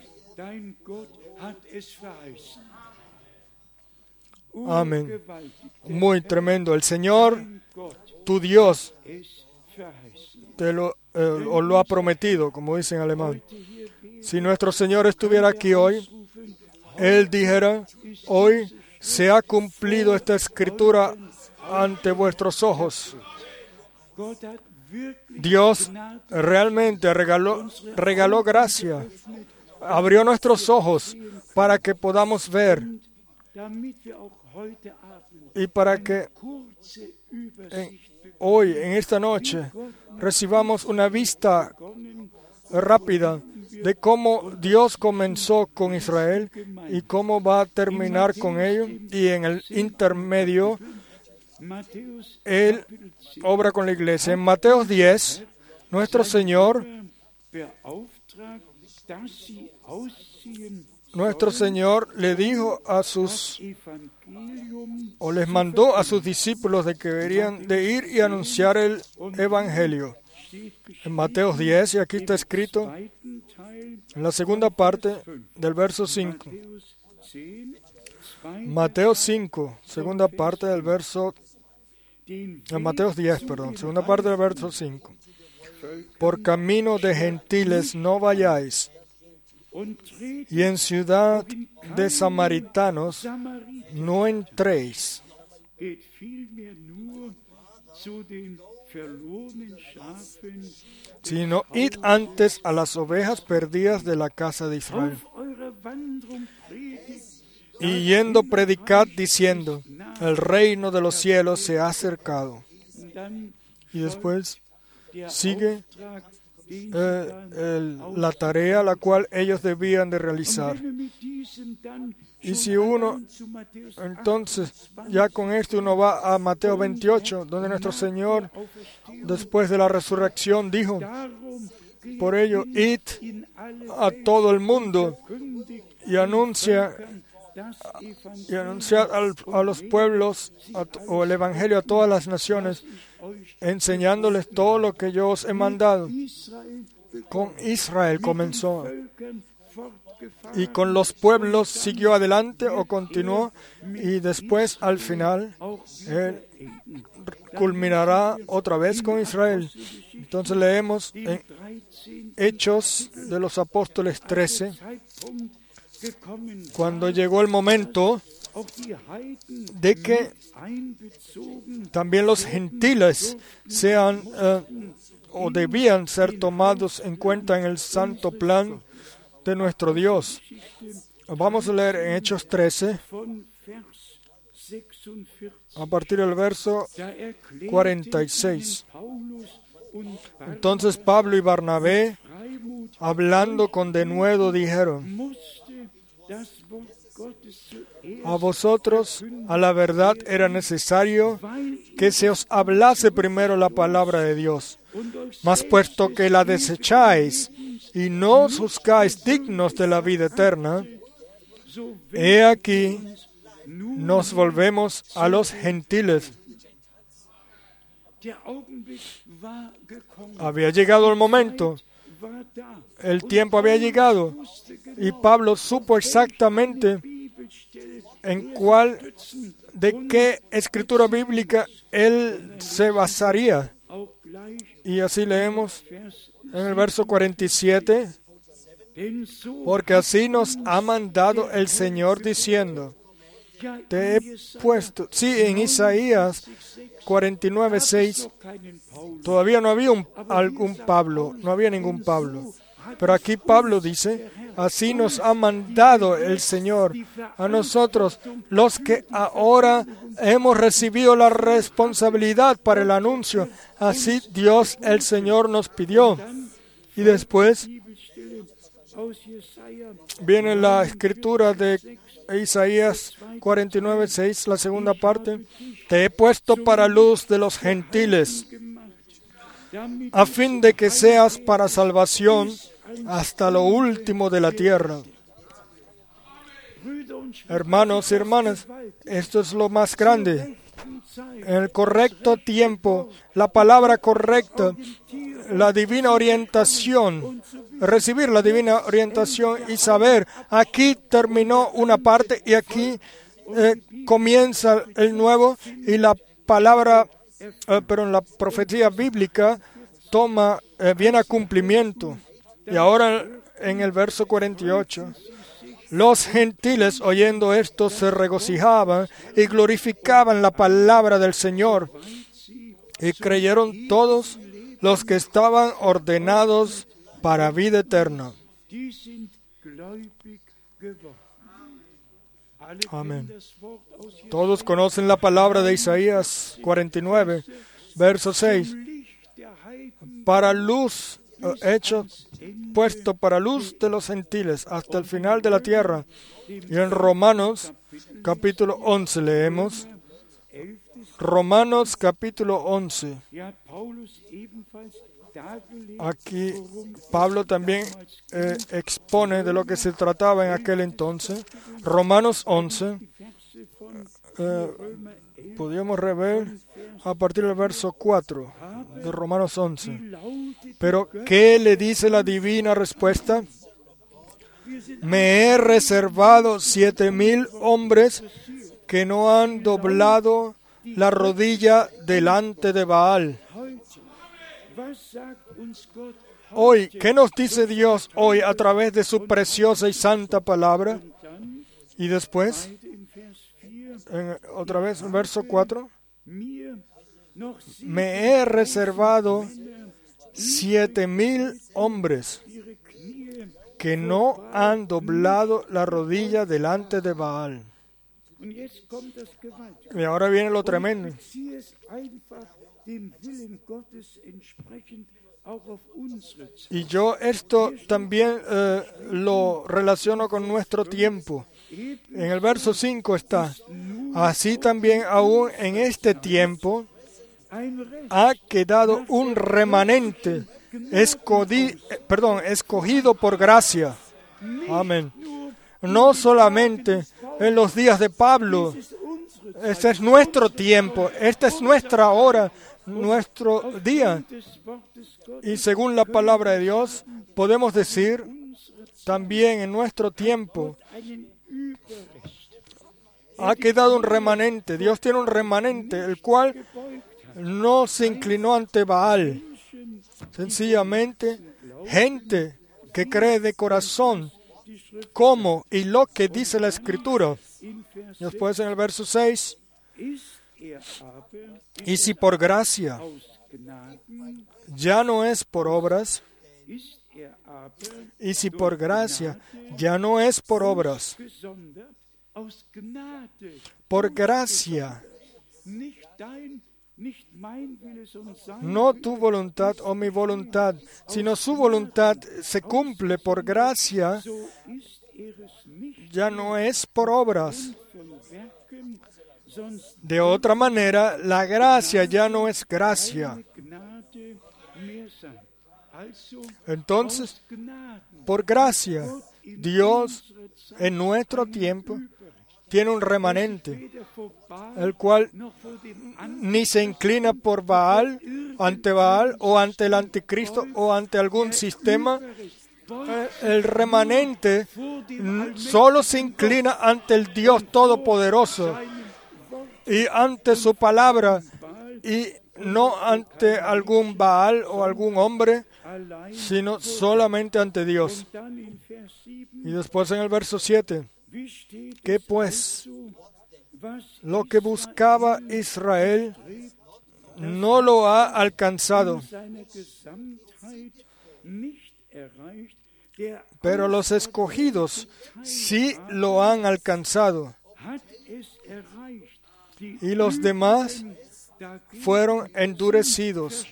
Amén. Muy tremendo. El Señor, tu Dios, te lo, eh, os lo ha prometido, como dice en alemán. Si nuestro Señor estuviera aquí hoy, Él dijera: hoy se ha cumplido esta escritura ante vuestros ojos. Dios realmente regaló, regaló gracia, abrió nuestros ojos para que podamos ver y para que en, hoy, en esta noche, recibamos una vista rápida de cómo Dios comenzó con Israel y cómo va a terminar con ellos, y en el intermedio Él obra con la iglesia. En Mateo diez, nuestro Señor, nuestro Señor le dijo a sus, o les mandó a sus discípulos de que deberían de ir y anunciar el Evangelio. En Mateo diez, y aquí está escrito, en la segunda parte del verso cinco. Mateo cinco, segunda parte del verso, en Mateo diez, perdón, segunda parte del verso cinco. Por camino de gentiles no vayáis, y en ciudad de samaritanos no entréis, sino id antes a las ovejas perdidas de la casa de Israel. Y yendo predicad diciendo: el reino de los cielos se ha acercado. Y después sigue eh, el, la tarea la cual ellos debían de realizar. Y si uno, entonces, ya con esto uno va a Mateo veintiocho, donde nuestro Señor, después de la resurrección, dijo: por ello, id a todo el mundo y anuncia y anunciar al, a los pueblos a, o el Evangelio a todas las naciones, enseñándoles todo lo que yo os he mandado. Con Israel comenzó, y con los pueblos siguió adelante o continuó, y después al final Él culminará otra vez con Israel. Entonces leemos en Hechos de los Apóstoles trece, cuando llegó el momento de que también los gentiles sean uh, o debían ser tomados en cuenta en el santo plan de nuestro Dios. Vamos a leer en Hechos trece, a partir del verso cuarenta y seis. Entonces Pablo y Barnabé, hablando con denuedo, dijeron: a vosotros, a la verdad, era necesario que se os hablase primero la palabra de Dios. Mas puesto que la desecháis y no os juzgáis dignos de la vida eterna, he aquí, nos volvemos a los gentiles. Había llegado el momento, el tiempo había llegado, y Pablo supo exactamente en cuál de qué escritura bíblica él se basaría. Y así leemos en el verso cuarenta y siete, porque así nos ha mandado el Señor diciendo, te he puesto, sí, en Isaías cuarenta y nueve, seis, todavía no había un, algún Pablo, no había ningún Pablo. Pero aquí Pablo dice, así nos ha mandado el Señor a nosotros, los que ahora hemos recibido la responsabilidad para el anuncio. Así Dios, el Señor, nos pidió. Y después viene la escritura de Isaías cuarenta y nueve, seis, la segunda parte. Te he puesto para luz de los gentiles, a fin de que seas para salvación hasta lo último de la tierra. Hermanos y hermanas, esto es lo más grande. En el correcto tiempo, la palabra correcta, la divina orientación, recibir la divina orientación y saber, aquí terminó una parte y aquí eh, comienza el nuevo, y la palabra, eh, pero en la profecía bíblica toma, eh, viene a cumplimiento. Y ahora en el verso cuarenta y ocho, los gentiles oyendo esto se regocijaban y glorificaban la palabra del Señor, y creyeron todos los que estaban ordenados para vida eterna. Amén. Todos conocen la palabra de Isaías cuarenta y nueve, verso seis. Para luz, hecho, puesto para luz de los gentiles hasta el final de la tierra. Y en Romanos, capítulo once, leemos. Romanos, capítulo once. Aquí Pablo también eh, expone de lo que se trataba en aquel entonces. Romanos once. Eh, podríamos rever a partir del verso cuatro de Romanos once. Pero, ¿qué le dice la divina respuesta? Me he reservado siete mil hombres que no han doblado la rodilla delante de Baal. Hoy, ¿qué nos dice Dios hoy a través de su preciosa y santa palabra? Y después, en, otra vez, en verso cuatro, me he reservado siete mil hombres que no han doblado la rodilla delante de Baal. Y ahora viene lo tremendo. Y yo esto también eh, lo relaciono con nuestro tiempo. En el verso cinco está, así también aún en este tiempo ha quedado un remanente escogí, perdón, escogido por gracia. Amén. No solamente en los días de Pablo. Este es nuestro tiempo, esta es nuestra hora, nuestro día. Y según la palabra de Dios, podemos decir también en nuestro tiempo, ha quedado un remanente. Dios tiene un remanente, el cual no se inclinó ante Baal. Sencillamente, gente que cree de corazón cómo y lo que dice la Escritura. Después en el verso seis, y si por gracia ya no es por obras, y si por gracia ya no es por obras, por gracia, no tu voluntad o mi voluntad, sino su voluntad se cumple por gracia, ya no es por obras. De otra manera, la gracia ya no es gracia. Entonces, por gracia, Dios en nuestro tiempo tiene un remanente, el cual ni se inclina por Baal, ante Baal o ante el anticristo o ante algún sistema. El remanente solo se inclina ante el Dios Todopoderoso y ante su palabra, y no ante algún Baal o algún hombre, sino solamente ante Dios. Y después en el verso siete, ¿qué pues? Lo que buscaba Israel no lo ha alcanzado, pero los escogidos sí lo han alcanzado, y los demás fueron endurecidos.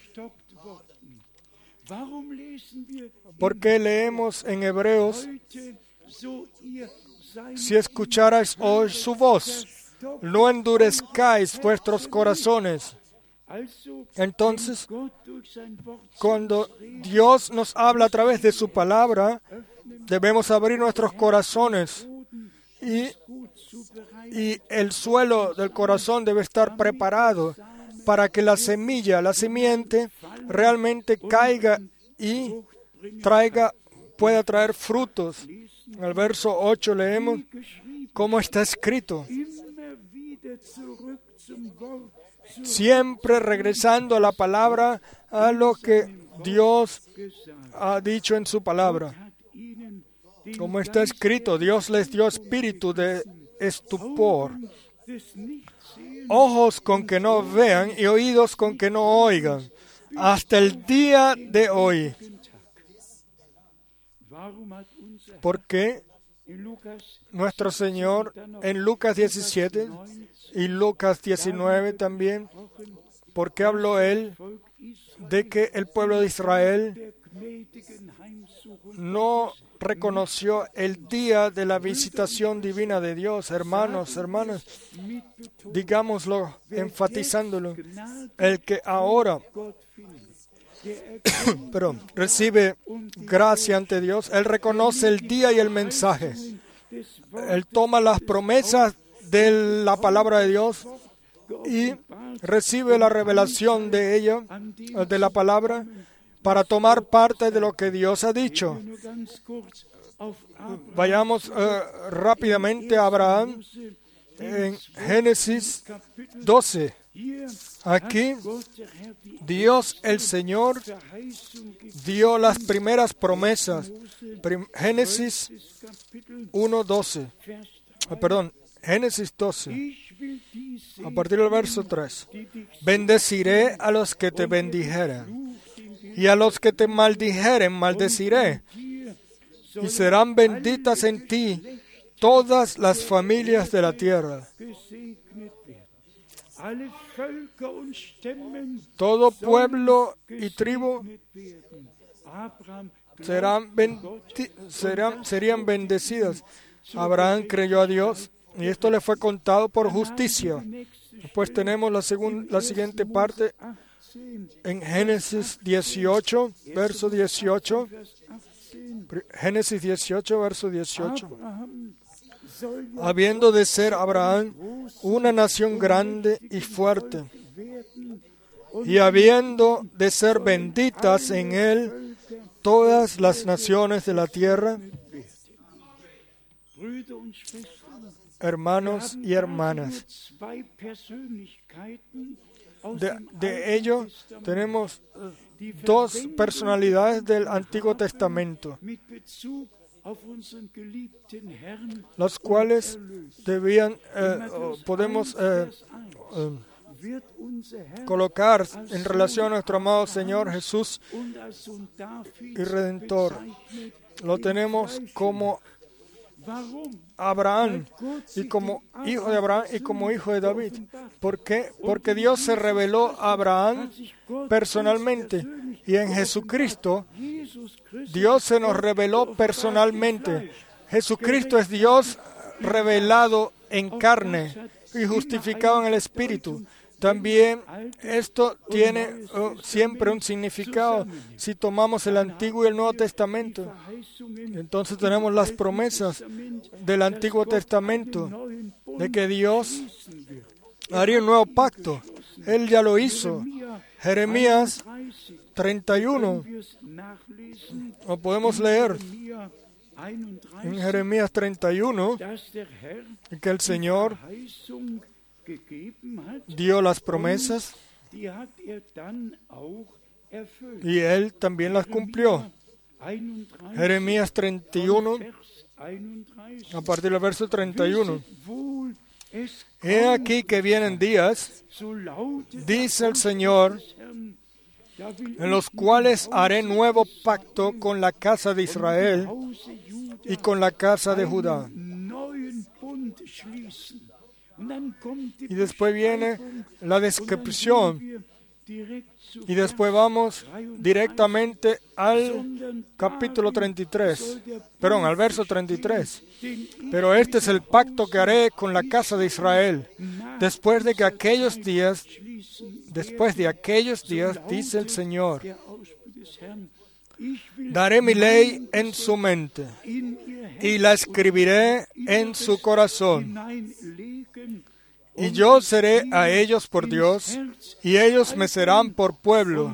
¿Por qué leemos en Hebreos? Si escucharais hoy su voz, no endurezcáis vuestros corazones. Entonces, cuando Dios nos habla a través de su palabra, debemos abrir nuestros corazones y, y el suelo del corazón debe estar preparado para que la semilla, la simiente, realmente caiga y traiga, pueda traer frutos. En el verso ocho leemos cómo está escrito: siempre regresando a la palabra, a lo que Dios ha dicho en su palabra. Como está escrito, Dios les dio espíritu de estupor, ojos con que no vean y oídos con que no oigan, hasta el día de hoy. ¿Por qué nuestro Señor en Lucas diecisiete y Lucas diecinueve también, por qué habló Él de que el pueblo de Israel no reconoció el día de la visitación divina de Dios? Hermanos, hermanas, digámoslo enfatizándolo, el que ahora pero recibe gracia ante Dios, Él reconoce el día y el mensaje. Él toma las promesas de la palabra de Dios y recibe la revelación de ella, de la palabra, para tomar parte de lo que Dios ha dicho. Vayamos uh, rápidamente a Abraham en Génesis doce. Aquí Dios el Señor dio las primeras promesas. Prim- Génesis uno doce. Oh, perdón, Génesis doce. A partir del verso tres. Bendeciré a los que te bendijeren, y a los que te maldijeren maldeciré, y serán benditas en ti todas las familias de la tierra. Todo pueblo y tribu serán bendi- serán, serían bendecidas. Abraham creyó a Dios y esto le fue contado por justicia. Después tenemos la, segun- la siguiente parte en Génesis dieciocho, verso dieciocho. Génesis dieciocho, verso dieciocho. Habiendo de ser Abraham una nación grande y fuerte, y habiendo de ser benditas en él todas las naciones de la tierra. Hermanos y hermanas, de, de ello tenemos dos personalidades del Antiguo Testamento, los cuales debían, eh, podemos eh, eh, colocar en relación a nuestro amado Señor Jesús y Redentor. Lo tenemos como Abraham y como hijo de Abraham y como hijo de David. ¿Por qué? Porque Dios se reveló a Abraham personalmente y en Jesucristo Dios se nos reveló personalmente. Jesucristo es Dios revelado en carne y justificado en el Espíritu. También esto tiene uh, siempre un significado si tomamos el Antiguo y el Nuevo Testamento. Entonces tenemos las promesas del Antiguo Testamento de que Dios haría un nuevo pacto. Él ya lo hizo. Jeremías treinta y uno. Lo podemos leer en Jeremías treinta y uno, que el Señor dio las promesas y Él también las cumplió. Jeremías treinta y uno, a partir del verso treinta y uno. He aquí que vienen días, dice el Señor, en los cuales haré nuevo pacto con la casa de Israel y con la casa de Judá. Y después viene la descripción. Y después vamos directamente al capítulo treinta y tres, perdón, al verso treinta y tres. Pero este es el pacto que haré con la casa de Israel, después de que aquellos días, después de aquellos días, dice el Señor, daré mi ley en su mente y la escribiré en su corazón. Y yo seré a ellos por Dios, y ellos me serán por pueblo.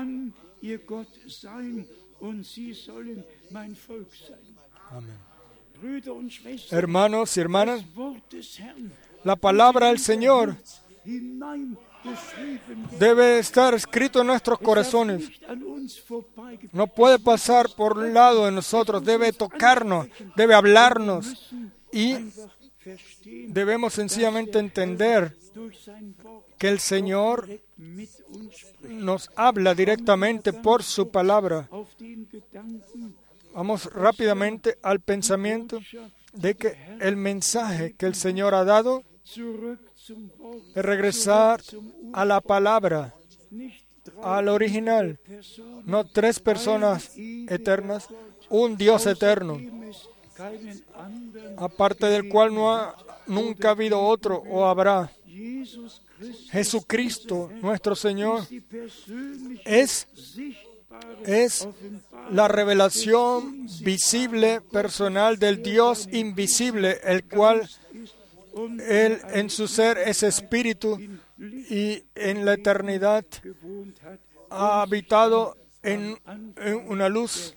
Amén. Hermanos y hermanas, la palabra del Señor debe estar escrito en nuestros corazones. No puede pasar por un lado de nosotros, debe tocarnos, debe hablarnos y debemos sencillamente entender que el Señor nos habla directamente por su palabra. Vamos rápidamente al pensamiento de que el mensaje que el Señor ha dado es regresar a la palabra, al original. No tres personas eternas, un Dios eterno, aparte del cual no ha nunca habido otro o habrá. Jesucristo, nuestro Señor, es, es la revelación visible, personal del Dios invisible, el cual Él en su ser es espíritu y en la eternidad ha habitado en, en una luz.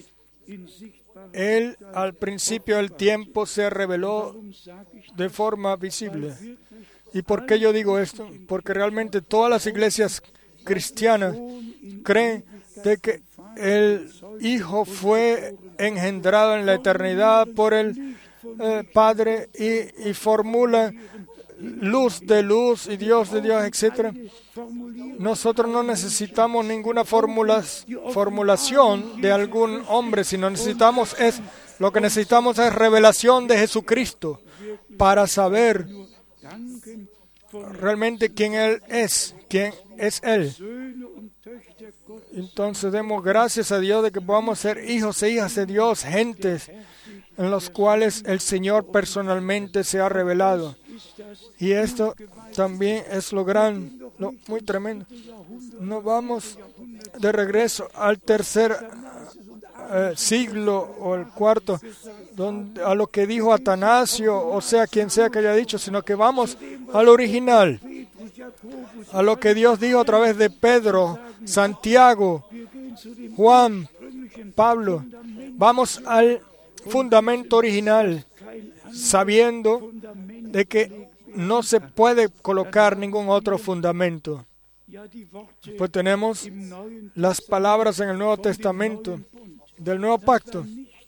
Él al principio del tiempo se reveló de forma visible. ¿Y por qué yo digo esto? Porque realmente todas las iglesias cristianas creen de que el Hijo fue engendrado en la eternidad por el eh, Padre y, y formula luz de luz y Dios de Dios, etcétera. Nosotros no necesitamos ninguna formula, formulación de algún hombre, sino necesitamos es lo que necesitamos es revelación de Jesucristo para saber realmente quién Él es, quién es Él. Entonces demos gracias a Dios de que podamos ser hijos e hijas de Dios, gentes en los cuales el Señor personalmente se ha revelado. Y esto también es lo gran, lo muy tremendo. Nos vamos de regreso al tercer eh, siglo o el cuarto, donde, a lo que dijo Atanasio, o sea, quien sea que haya dicho, sino que vamos al original, a lo que Dios dijo a través de Pedro, Santiago, Juan, Pablo. Vamos al fundamento original, sabiendo de que no se puede colocar ningún otro fundamento. Pues tenemos las palabras en el Nuevo Testamento del Nuevo Pacto.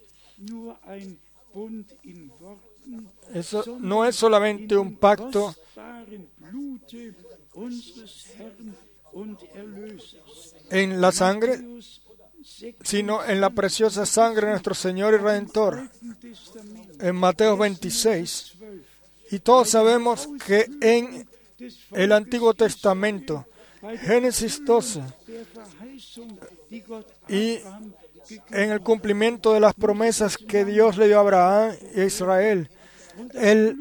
Eso no es solamente un pacto en la sangre, sino en la preciosa sangre de nuestro Señor y Redentor. En Mateo veintiséis. Y todos sabemos que en el Antiguo Testamento, Génesis doce, y en el cumplimiento de las promesas que Dios le dio a Abraham y a Israel, el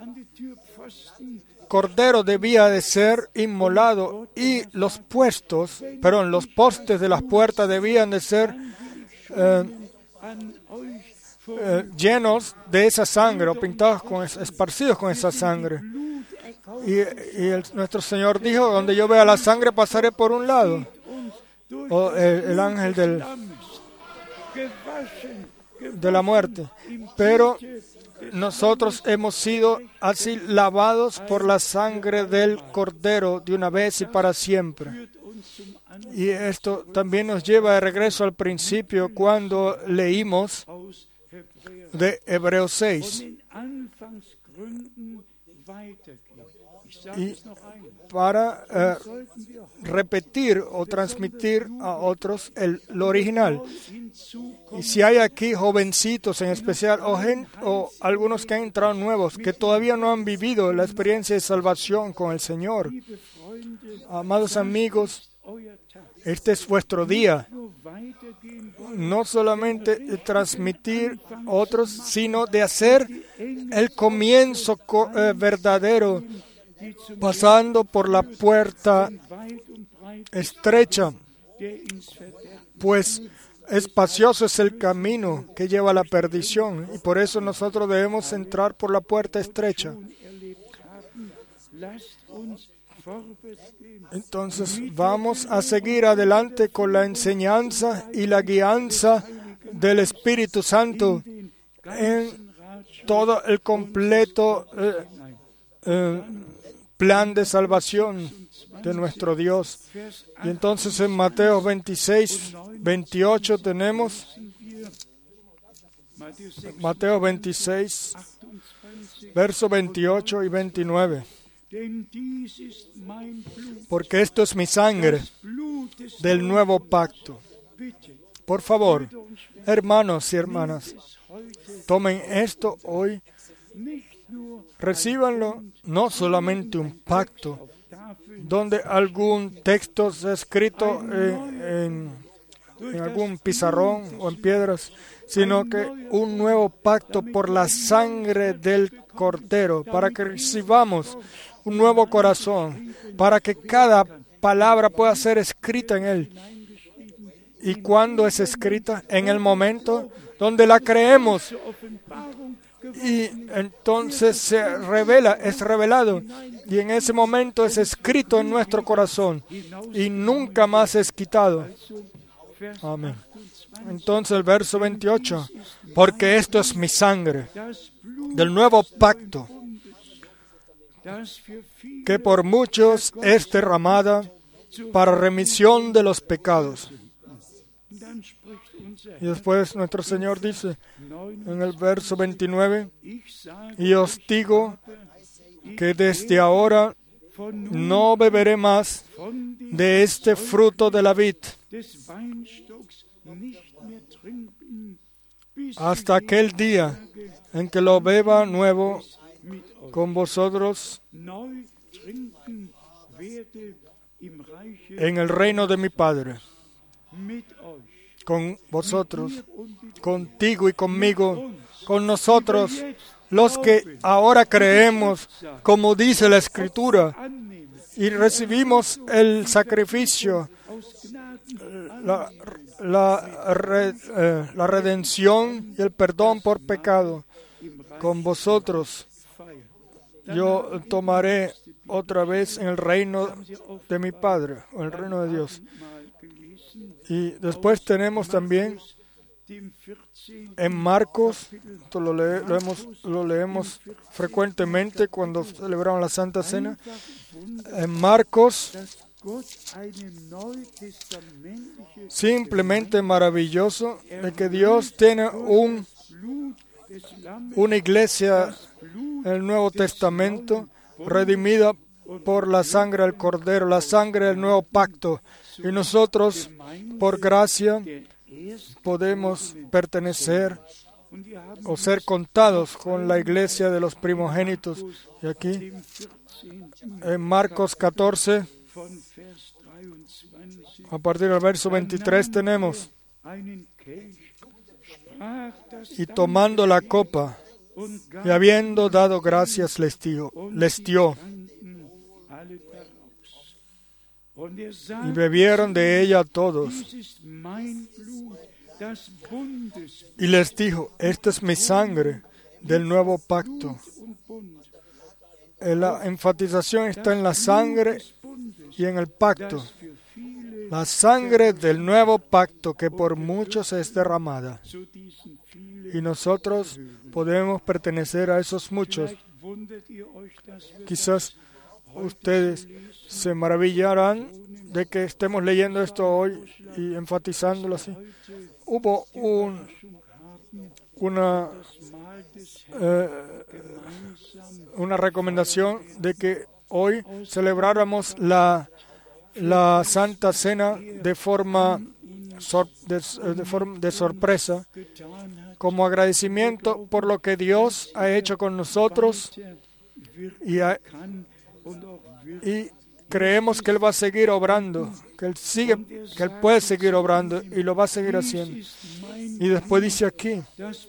cordero debía de ser inmolado y los puestos, perdón, los postes de las puertas debían de ser eh, eh, llenos de esa sangre o pintados, con, esparcidos con esa sangre. Y, y el, nuestro Señor dijo, donde yo vea la sangre pasaré por un lado. O el, el ángel del... de la muerte. Pero nosotros hemos sido así lavados por la sangre del Cordero de una vez y para siempre. Y esto también nos lleva de regreso al principio cuando leímos de Hebreos seis. Y para eh, repetir o transmitir a otros el, lo original. Y si hay aquí jovencitos en especial o, gen, o algunos que han entrado nuevos que todavía no han vivido la experiencia de salvación con el Señor, amados amigos, este es vuestro día. No solamente de transmitir a otros, sino de hacer el comienzo co- eh, verdadero, pasando por la puerta estrecha, pues espacioso es el camino que lleva a la perdición, y por eso nosotros debemos entrar por la puerta estrecha. Entonces vamos a seguir adelante con la enseñanza y la guianza del Espíritu Santo en todo el completo eh, eh, plan de salvación de nuestro Dios. Y entonces en Mateo veintiséis, veintiocho tenemos Mateo veintiséis, verso veintiocho y veintinueve. Porque esto es mi sangre del nuevo pacto. Por favor, hermanos y hermanas, tomen esto hoy, recíbanlo, no solamente un pacto, donde algún texto es escrito en, en, en algún pizarrón o en piedras, sino que un nuevo pacto por la sangre del Cordero, para que recibamos un nuevo corazón, para que cada palabra pueda ser escrita en él. ¿Y cuándo es escrita? En el momento donde la creemos. Y entonces se revela, es revelado. Y en ese momento es escrito en nuestro corazón. Y nunca más es quitado. Amén. Entonces el verso veintiocho. Porque esto es mi sangre del nuevo pacto, que por muchos es derramada para remisión de los pecados. Y después nuestro Señor dice en el verso veintinueve, y os digo que desde ahora no beberé más de este fruto de la vid, hasta aquel día en que lo beba nuevo con vosotros en el reino de mi Padre. Con vosotros, contigo y conmigo, con nosotros, los que ahora creemos, como dice la Escritura, y recibimos el sacrificio, la, la, re, eh, la redención y el perdón por pecado. Con vosotros yo tomaré otra vez en el reino de mi Padre, o en el reino de Dios. Y después tenemos también en Marcos, esto lo, lee, lo, hemos, lo leemos frecuentemente cuando celebramos la Santa Cena, en Marcos, simplemente maravilloso, de que Dios tiene un, una iglesia en el Nuevo Testamento redimida por la sangre del Cordero, la sangre del nuevo pacto. Y nosotros, por gracia, podemos pertenecer o ser contados con la iglesia de los primogénitos. Y aquí, en Marcos catorce, a partir del verso veintitrés tenemos, y tomando la copa, y habiendo dado gracias, les dio, les dio, y bebieron de ella todos. Y les dijo, esta es mi sangre del nuevo pacto. La enfatización está en la sangre y en el pacto, la sangre del nuevo pacto que por muchos es derramada. Y nosotros podemos pertenecer a esos muchos. Quizás ustedes se maravillarán de que estemos leyendo esto hoy y enfatizándolo así. Hubo un, una, eh, una recomendación de que hoy celebráramos la, la Santa Cena de forma, sor, de, de forma de sorpresa, como agradecimiento por lo que Dios ha hecho con nosotros y, a, y creemos que Él va a seguir obrando, que Él sigue, que Él puede seguir obrando y lo va a seguir haciendo. Y después dice aquí,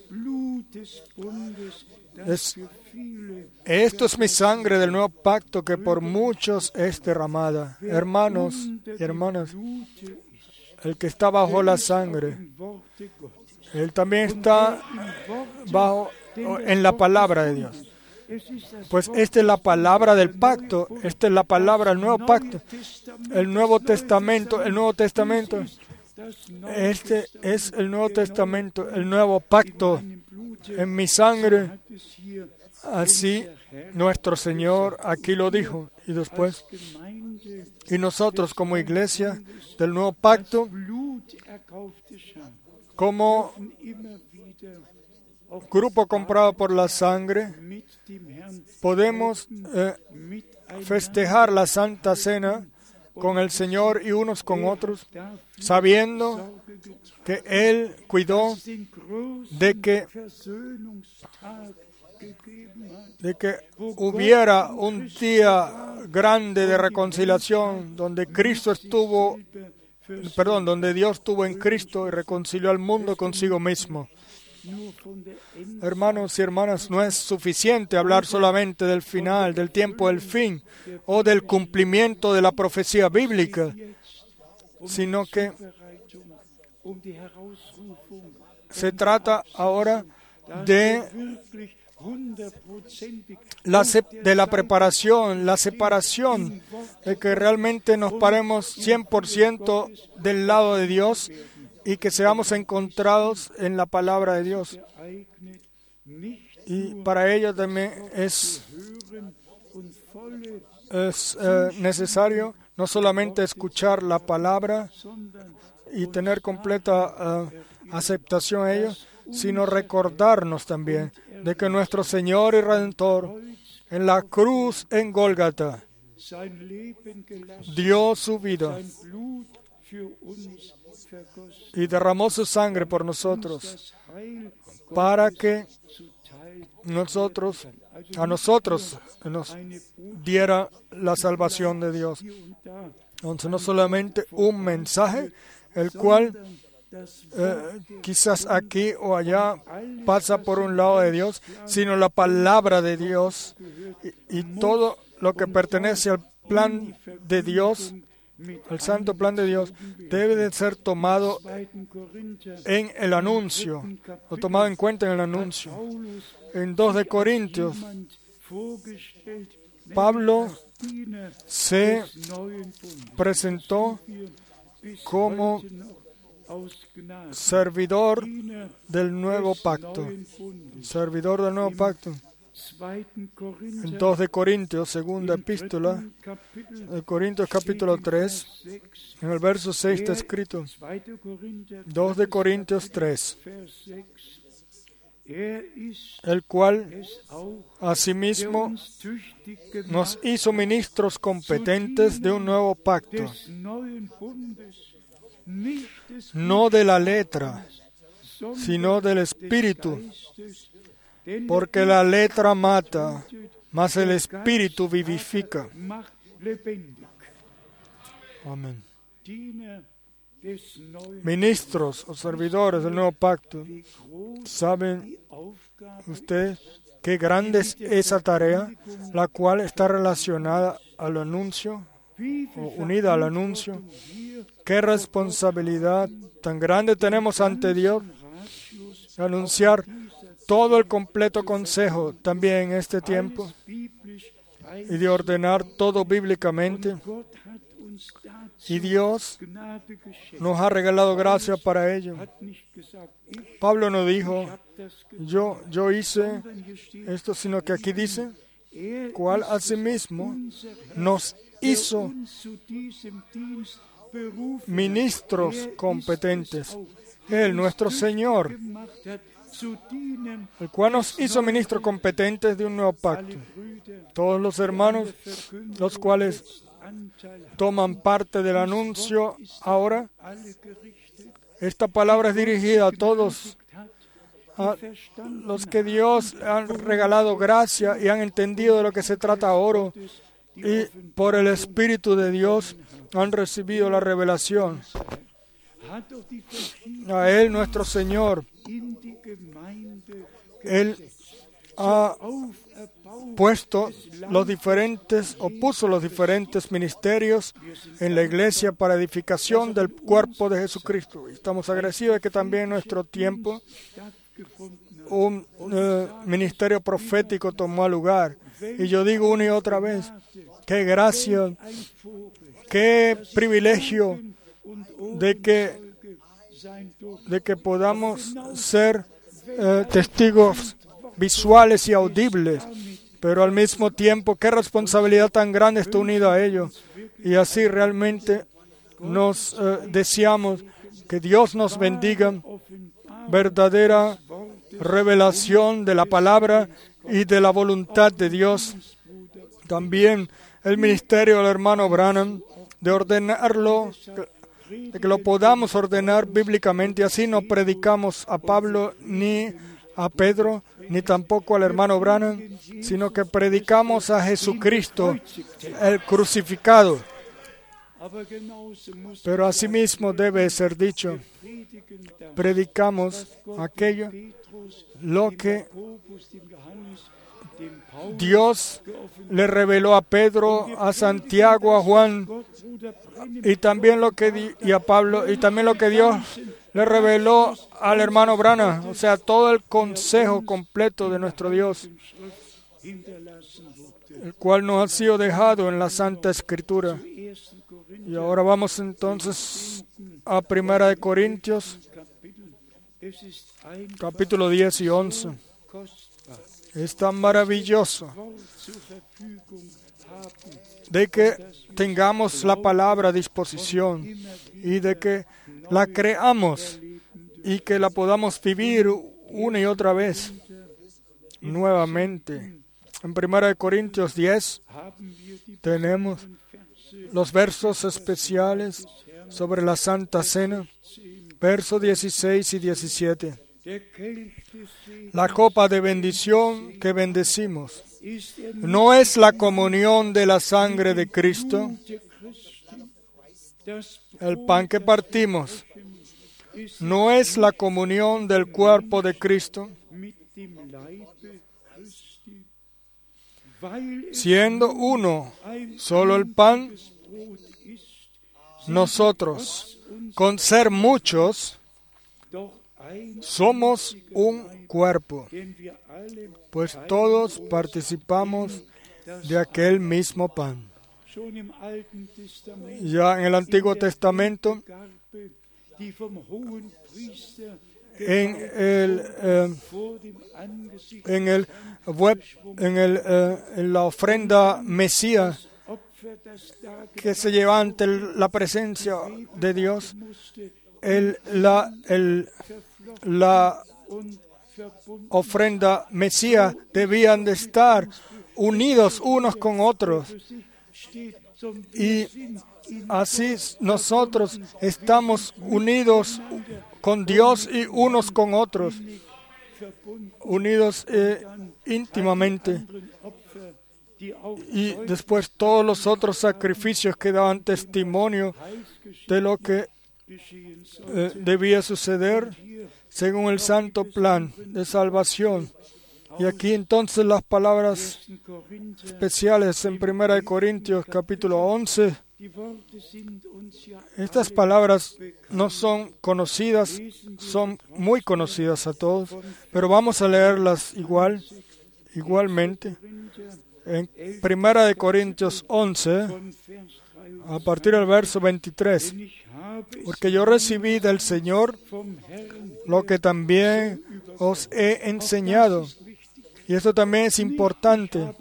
es, esto es mi sangre del nuevo pacto que por muchos es derramada. Hermanos y hermanas, el que está bajo la sangre, Él también está bajo en la palabra de Dios. Pues esta es la palabra del pacto, esta es la palabra del nuevo pacto, el Nuevo Testamento, el Nuevo Testamento, este es el Nuevo Testamento, el nuevo pacto en mi sangre. Así nuestro Señor aquí lo dijo. Y después, y nosotros como iglesia del nuevo pacto, como grupo comprado por la sangre, podemos eh, festejar la Santa Cena con el Señor y unos con otros, sabiendo que Él cuidó de que, de que hubiera un día grande de reconciliación, donde Cristo estuvo, perdón, donde Dios estuvo en Cristo y reconcilió al mundo consigo mismo. Hermanos y hermanas, no es suficiente hablar solamente del final, del tiempo del fin o del cumplimiento de la profecía bíblica, sino que se trata ahora de la, de la preparación, la separación, de que realmente nos paremos cien por ciento del lado de Dios y que seamos encontrados en la palabra de Dios. Y para ello también es, es eh, necesario no solamente escuchar la palabra y tener completa uh, aceptación a ello, sino recordarnos también de que nuestro Señor y Redentor en la cruz en Gólgata dio su vida y derramó su sangre por nosotros para que nosotros, a nosotros nos diera la salvación de Dios. Entonces, no solamente un mensaje, el cual eh, quizás aquí o allá pasa por un lado de Dios, sino la palabra de Dios y, y todo lo que pertenece al plan de Dios, el santo plan de Dios, debe de ser tomado en el anuncio, o tomado en cuenta en el anuncio. En dos de Corintios, Pablo se presentó como servidor del nuevo pacto, servidor del nuevo pacto. En dos de Corintios, segunda epístola, de Corintios capítulo tres, en el verso seis está escrito, dos de Corintios tres, el cual asimismo nos hizo ministros competentes de un nuevo pacto, no de la letra, sino del Espíritu, porque la letra mata, mas el Espíritu vivifica. Amén. Ministros o servidores del nuevo pacto, ¿saben ustedes qué grande es esa tarea, la cual está relacionada al anuncio, o unida al anuncio? ¿Qué responsabilidad tan grande tenemos ante Dios? Anunciar todo el completo consejo también en este tiempo y de ordenar todo bíblicamente. y Dios nos ha regalado gracia para ello. Pablo no dijo, yo, yo hice esto, sino que aquí dice, cual asimismo nos hizo ministros competentes. Él, nuestro Señor, el cual nos hizo ministros competentes de un nuevo pacto. Todos los hermanos, los cuales toman parte del anuncio ahora, esta palabra es dirigida a todos, a los que Dios han regalado gracia y han entendido de lo que se trata ahora, y por el Espíritu de Dios han recibido la revelación. A Él, nuestro Señor, Él ha puesto los diferentes, o puso los diferentes ministerios en la iglesia para edificación del cuerpo de Jesucristo. Estamos agradecidos de que también en nuestro tiempo un uh, ministerio profético tomó lugar. Y yo digo una y otra vez, qué gracia, qué privilegio de que, de que podamos ser uh, testigos visuales y audibles, pero al mismo tiempo, qué responsabilidad tan grande está unida a ello. Y así realmente nos uh, deseamos que Dios nos bendiga, verdadera revelación de la palabra y de la voluntad de Dios. También el ministerio del hermano Branham, de ordenarlo, de que lo podamos ordenar bíblicamente. Así no predicamos a Pablo ni a Pedro, ni tampoco al hermano Branham, sino que predicamos a Jesucristo, el crucificado. Pero asimismo debe ser dicho, predicamos aquello, lo que Dios le reveló a Pedro, a Santiago, a Juan, y también lo que di- y a Pablo, y también lo que Dios le reveló al hermano Branham, o sea, todo el consejo completo de nuestro Dios, el cual nos ha sido dejado en la Santa Escritura. Y ahora vamos entonces a Primera de Corintios, capítulo diez y once. Es tan maravilloso de que tengamos la palabra a disposición y de que la creamos y que la podamos vivir una y otra vez nuevamente. En Primera de Corintios diez tenemos los versos especiales sobre la Santa Cena, versos dieciséis y diecisiete. La copa de bendición que bendecimos no es la comunión de la sangre de Cristo. El pan que partimos no es la comunión del cuerpo de Cristo. Siendo uno solo el pan, nosotros, con ser muchos, somos un cuerpo, pues todos participamos de aquel mismo pan. Ya en el Antiguo Testamento, en el, eh, en el web, en, el, eh, en la ofrenda Mesías que se lleva ante el- la presencia de Dios, el, la, el, la ofrenda Mesías debían de estar unidos unos con otros. Y así nosotros estamos unidos con Dios y unos con otros, unidos eh, íntimamente. Y después todos los otros sacrificios que daban testimonio de lo que eh, debía suceder según el santo plan de salvación. Y aquí entonces las palabras especiales en Primera de Corintios capítulo once. Estas palabras no son conocidas, son muy conocidas a todos, pero vamos a leerlas igual, igualmente. En Primera de Corintios once, a partir del verso veintitrés. Porque yo recibí del Señor lo que también os he enseñado. Y esto también es importante.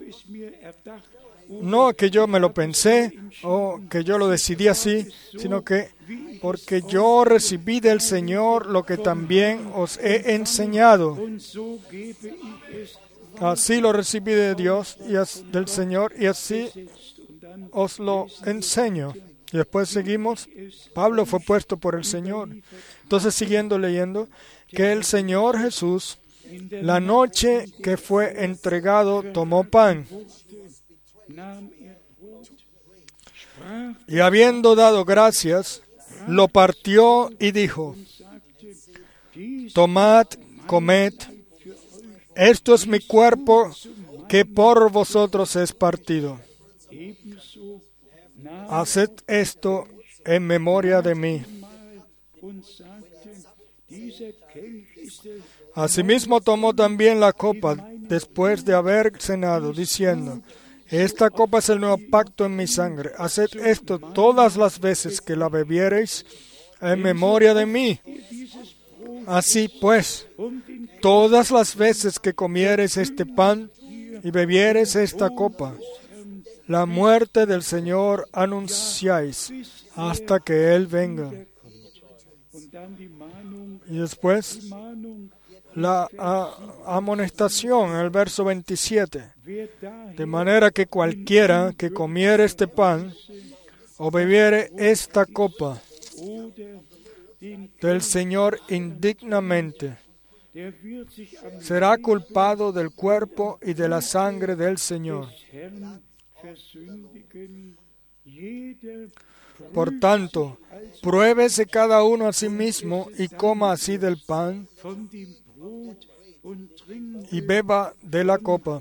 No que yo me lo pensé o que yo lo decidí así, sino que porque yo recibí del Señor lo que también os he enseñado. Así lo recibí de Dios y del Señor y así os lo enseño. Y después seguimos, Pablo fue puesto por el Señor. Entonces, siguiendo leyendo, que el Señor Jesús, la noche que fue entregado, tomó pan. Y habiendo dado gracias, lo partió y dijo, tomad, comed, esto es mi cuerpo que por vosotros es partido. Haced esto en memoria de mí. Asimismo tomó también la copa después de haber cenado, diciendo, esta copa es el nuevo pacto en mi sangre. Haced esto todas las veces que la bebiereis en memoria de mí. Así pues, todas las veces que comiereis este pan y bebiereis esta copa, la muerte del Señor anunciáis hasta que Él venga. Y después, la a, amonestación en el verso veintisiete. De manera que cualquiera que comiere este pan o bebiere esta copa del Señor indignamente, será culpado del cuerpo y de la sangre del Señor. Por tanto, pruébese cada uno a sí mismo y coma así del pan y beba de la copa.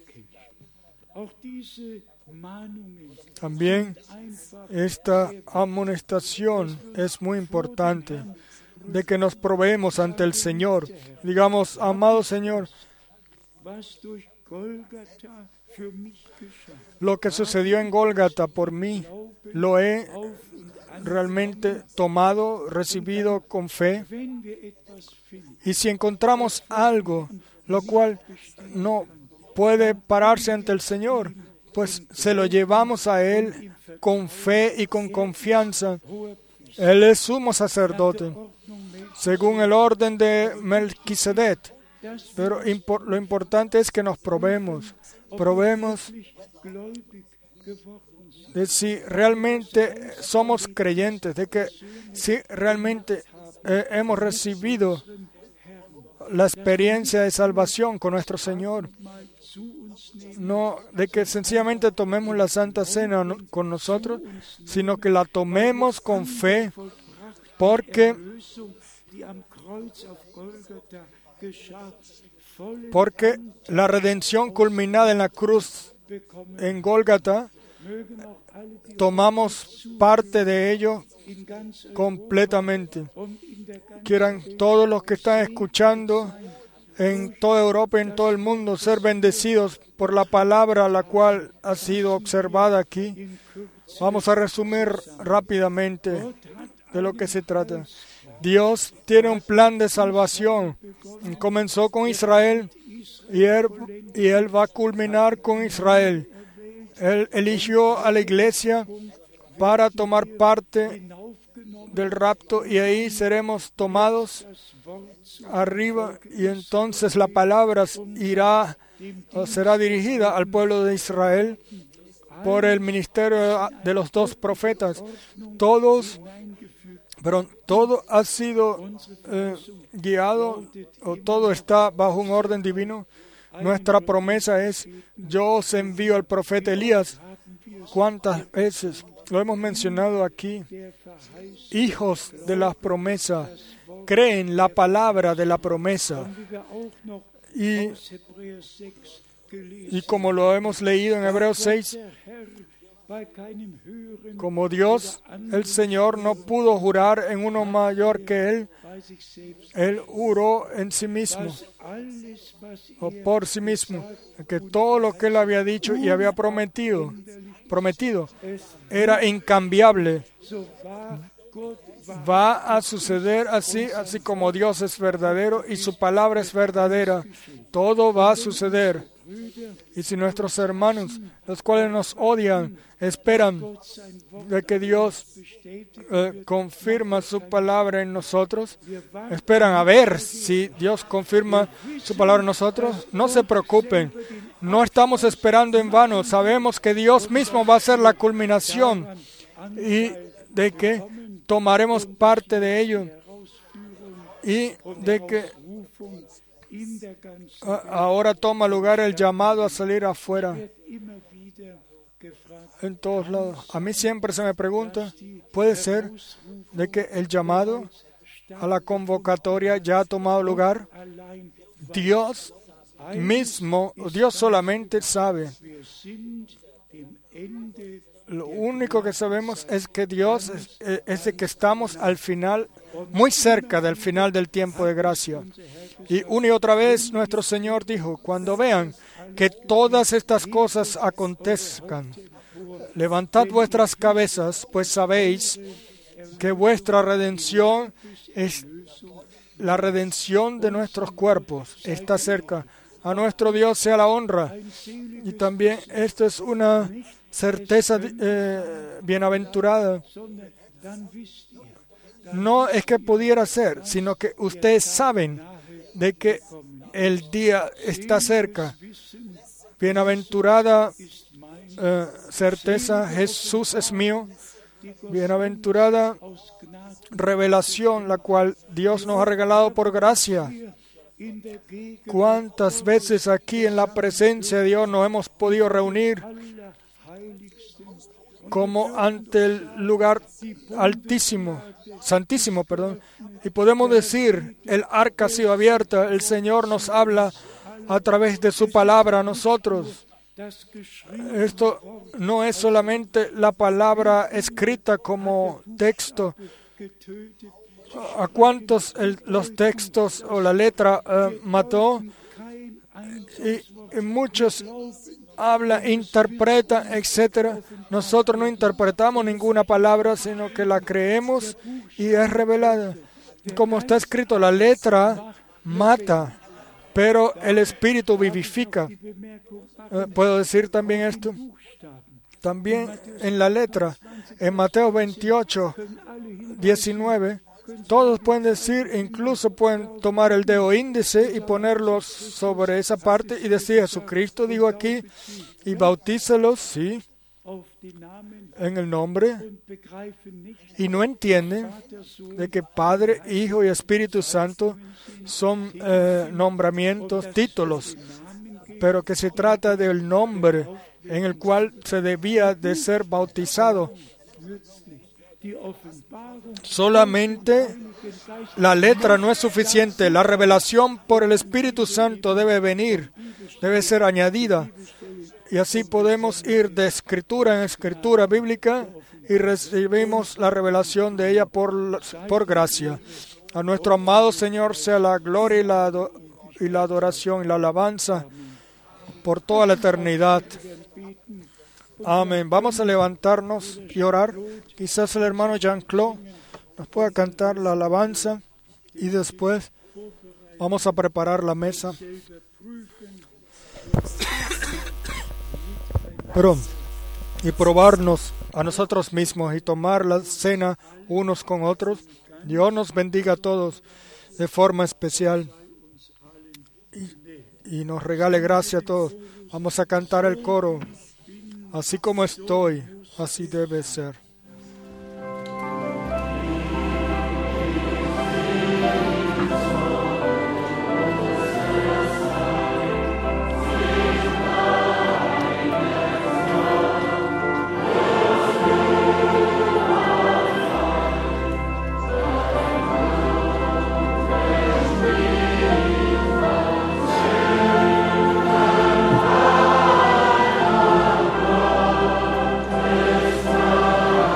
También esta amonestación es muy importante, de que nos proveemos ante el Señor. Digamos, amado Señor, lo que sucedió en Gólgata por mí, lo he realmente tomado, recibido con fe. Y si encontramos algo, lo cual no puede pararse ante el Señor, pues se lo llevamos a Él con fe y con confianza. Él es sumo sacerdote, según el orden de Melquisedec. Pero impor- lo importante es que nos probemos, probemos de si realmente somos creyentes, de que si realmente eh, hemos recibido la experiencia de salvación con nuestro Señor. No de que sencillamente tomemos la Santa Cena no, con nosotros, sino que la tomemos con fe, porque, porque la redención culminada en la cruz en Gólgata, tomamos parte de ello completamente. Quieran todos los que están escuchando en toda Europa y en todo el mundo ser bendecidos por la palabra la cual ha sido observada aquí. Vamos a resumir rápidamente de lo que se trata. Dios tiene un plan de salvación. Comenzó con Israel y él, y él va a culminar con Israel. Él eligió a la iglesia para tomar parte del rapto y ahí seremos tomados arriba y entonces la palabra irá o será dirigida al pueblo de Israel por el ministerio de los dos profetas. Todos, pero todo ha sido eh, guiado o todo está bajo un orden divino. Nuestra promesa es: yo os envío al profeta Elías. ¿Cuántas veces lo hemos mencionado aquí? Hijos de la promesa, creen la palabra de la promesa. Y, y como lo hemos leído en Hebreos seis, como Dios, el Señor, no pudo jurar en uno mayor que Él, Él juró en sí mismo, o por sí mismo, que todo lo que Él había dicho y había prometido, prometido era incambiable. Va a suceder así, así como Dios es verdadero y su palabra es verdadera. Todo va a suceder. Y si nuestros hermanos, los cuales nos odian, esperan de que Dios eh, confirma su palabra en nosotros, esperan a ver si Dios confirma su palabra en nosotros, no se preocupen. No estamos esperando en vano. Sabemos que Dios mismo va a ser la culminación y de que tomaremos parte de ello y de que ahora toma lugar el llamado a salir afuera en todos lados. A mí siempre se me pregunta, ¿puede ser de que el llamado a la convocatoria ya ha tomado lugar? Dios mismo, Dios solamente sabe. Lo único que sabemos es que Dios es, es de que estamos al final, muy cerca del final del tiempo de gracia. Y una y otra vez nuestro Señor dijo, cuando vean que todas estas cosas acontezcan, levantad vuestras cabezas, pues sabéis que vuestra redención es la redención de nuestros cuerpos, está cerca. A nuestro Dios sea la honra. Y también esto es una certeza eh, bienaventurada. No es que pudiera ser, sino que ustedes saben de que el día está cerca. Bienaventurada eh, certeza, Jesús es mío. Bienaventurada revelación, la cual Dios nos ha regalado por gracia. ¿Cuántas veces aquí en la presencia de Dios nos hemos podido reunir como ante el lugar altísimo, santísimo, perdón, y podemos decir, el arca ha sido abierta, el Señor nos habla a través de su palabra a nosotros. Esto no es solamente la palabra escrita como texto. ¿A cuántos el, los textos o la letra uh, mató? Y, y muchos hablan, interpretan, etcétera. Nosotros no interpretamos ninguna palabra, sino que la creemos y es revelada. Y como está escrito, la letra mata, pero el Espíritu vivifica. Uh, ¿Puedo decir también esto? También en la letra, en Mateo veintiocho, diecinueve, todos pueden decir, incluso pueden tomar el dedo índice y ponerlo sobre esa parte y decir, Jesucristo digo aquí, y bautícelos, sí, en el nombre, y no entienden de que Padre, Hijo y Espíritu Santo son eh, nombramientos, títulos, pero que se trata del nombre en el cual se debía de ser bautizado. Solamente la letra no es suficiente. La revelación por el Espíritu Santo debe venir, debe ser añadida. Y así podemos ir de escritura en escritura bíblica y recibimos la revelación de ella por, por gracia. A nuestro amado Señor sea la gloria y la, y la adoración y la alabanza por toda la eternidad. Amén. Vamos a levantarnos y orar. Quizás el hermano Jean-Claude nos pueda cantar la alabanza y después vamos a preparar la mesa. Pero, y probarnos a nosotros mismos y tomar la cena unos con otros. Dios nos bendiga a todos de forma especial y, y nos regale gracia a todos. Vamos a cantar el coro. Así como estoy, así debe ser.
Amen.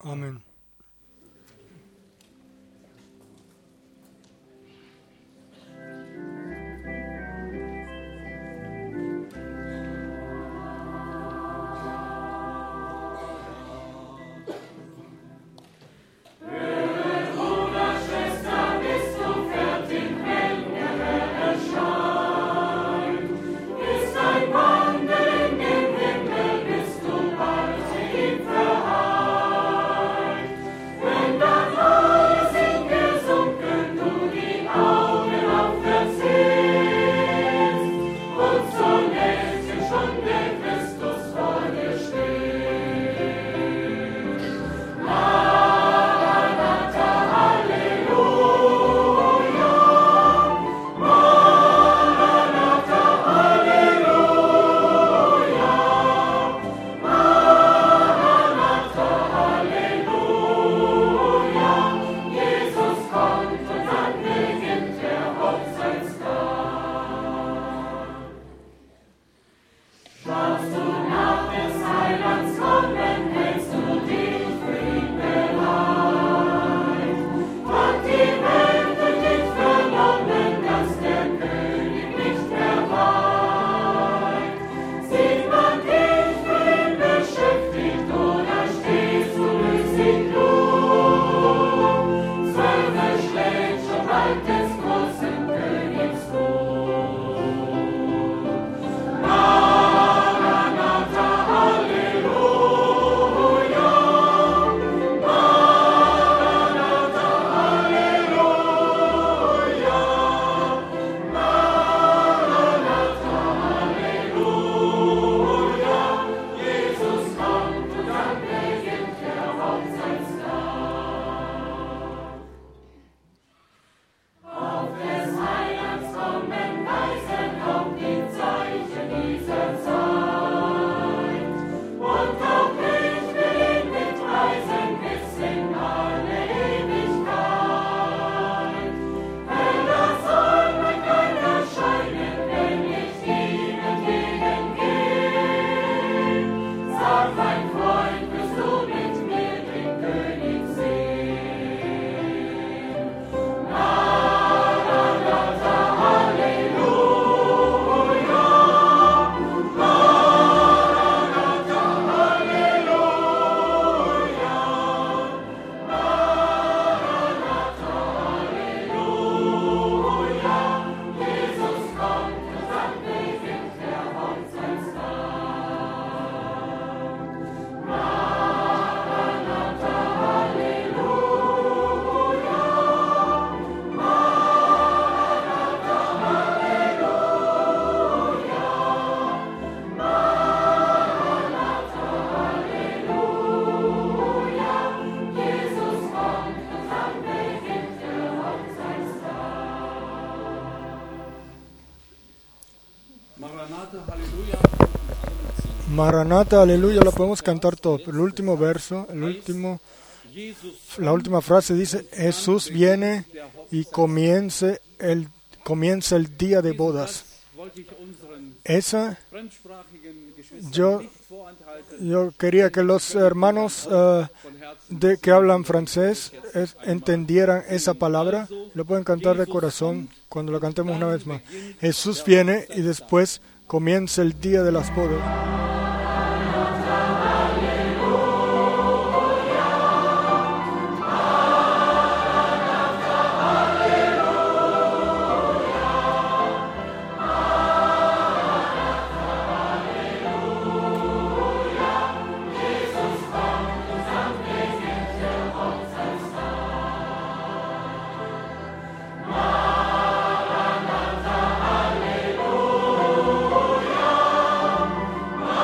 Amen. Maranatha, aleluya, lo podemos cantar todo. Pero el último verso, el último, la última frase dice, Jesús viene y comience el, comienza el día de bodas. Esa, yo, yo quería que los hermanos uh, de, que hablan francés es, entendieran esa palabra. Lo pueden cantar de corazón cuando lo cantemos una vez más. Jesús viene y después comienza el día de las bodas.
Maranatha,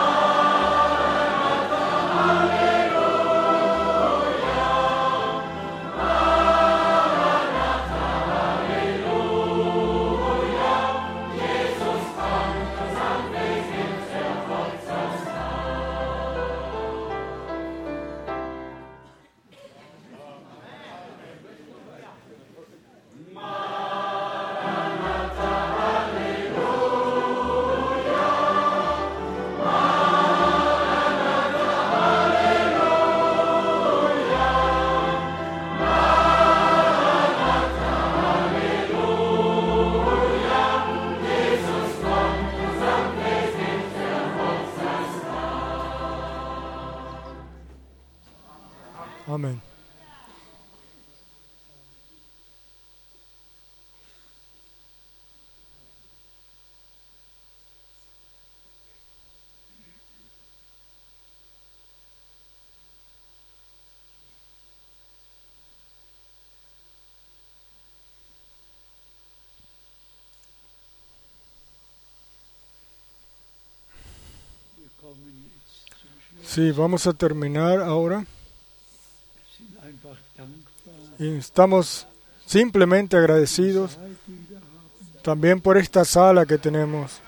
Sí, vamos a terminar ahora. Y estamos simplemente agradecidos también por esta sala que tenemos,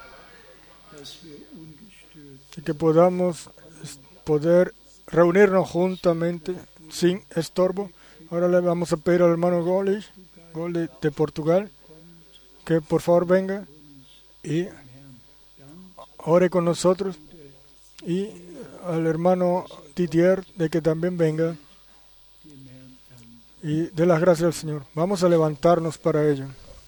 y que podamos poder reunirnos juntamente sin estorbo. Ahora le vamos a pedir al hermano Goldie, Goldie de Portugal, que por favor venga y ore con nosotros, y al hermano Didier de que también venga y dé las gracias al Señor. Vamos a levantarnos para ello.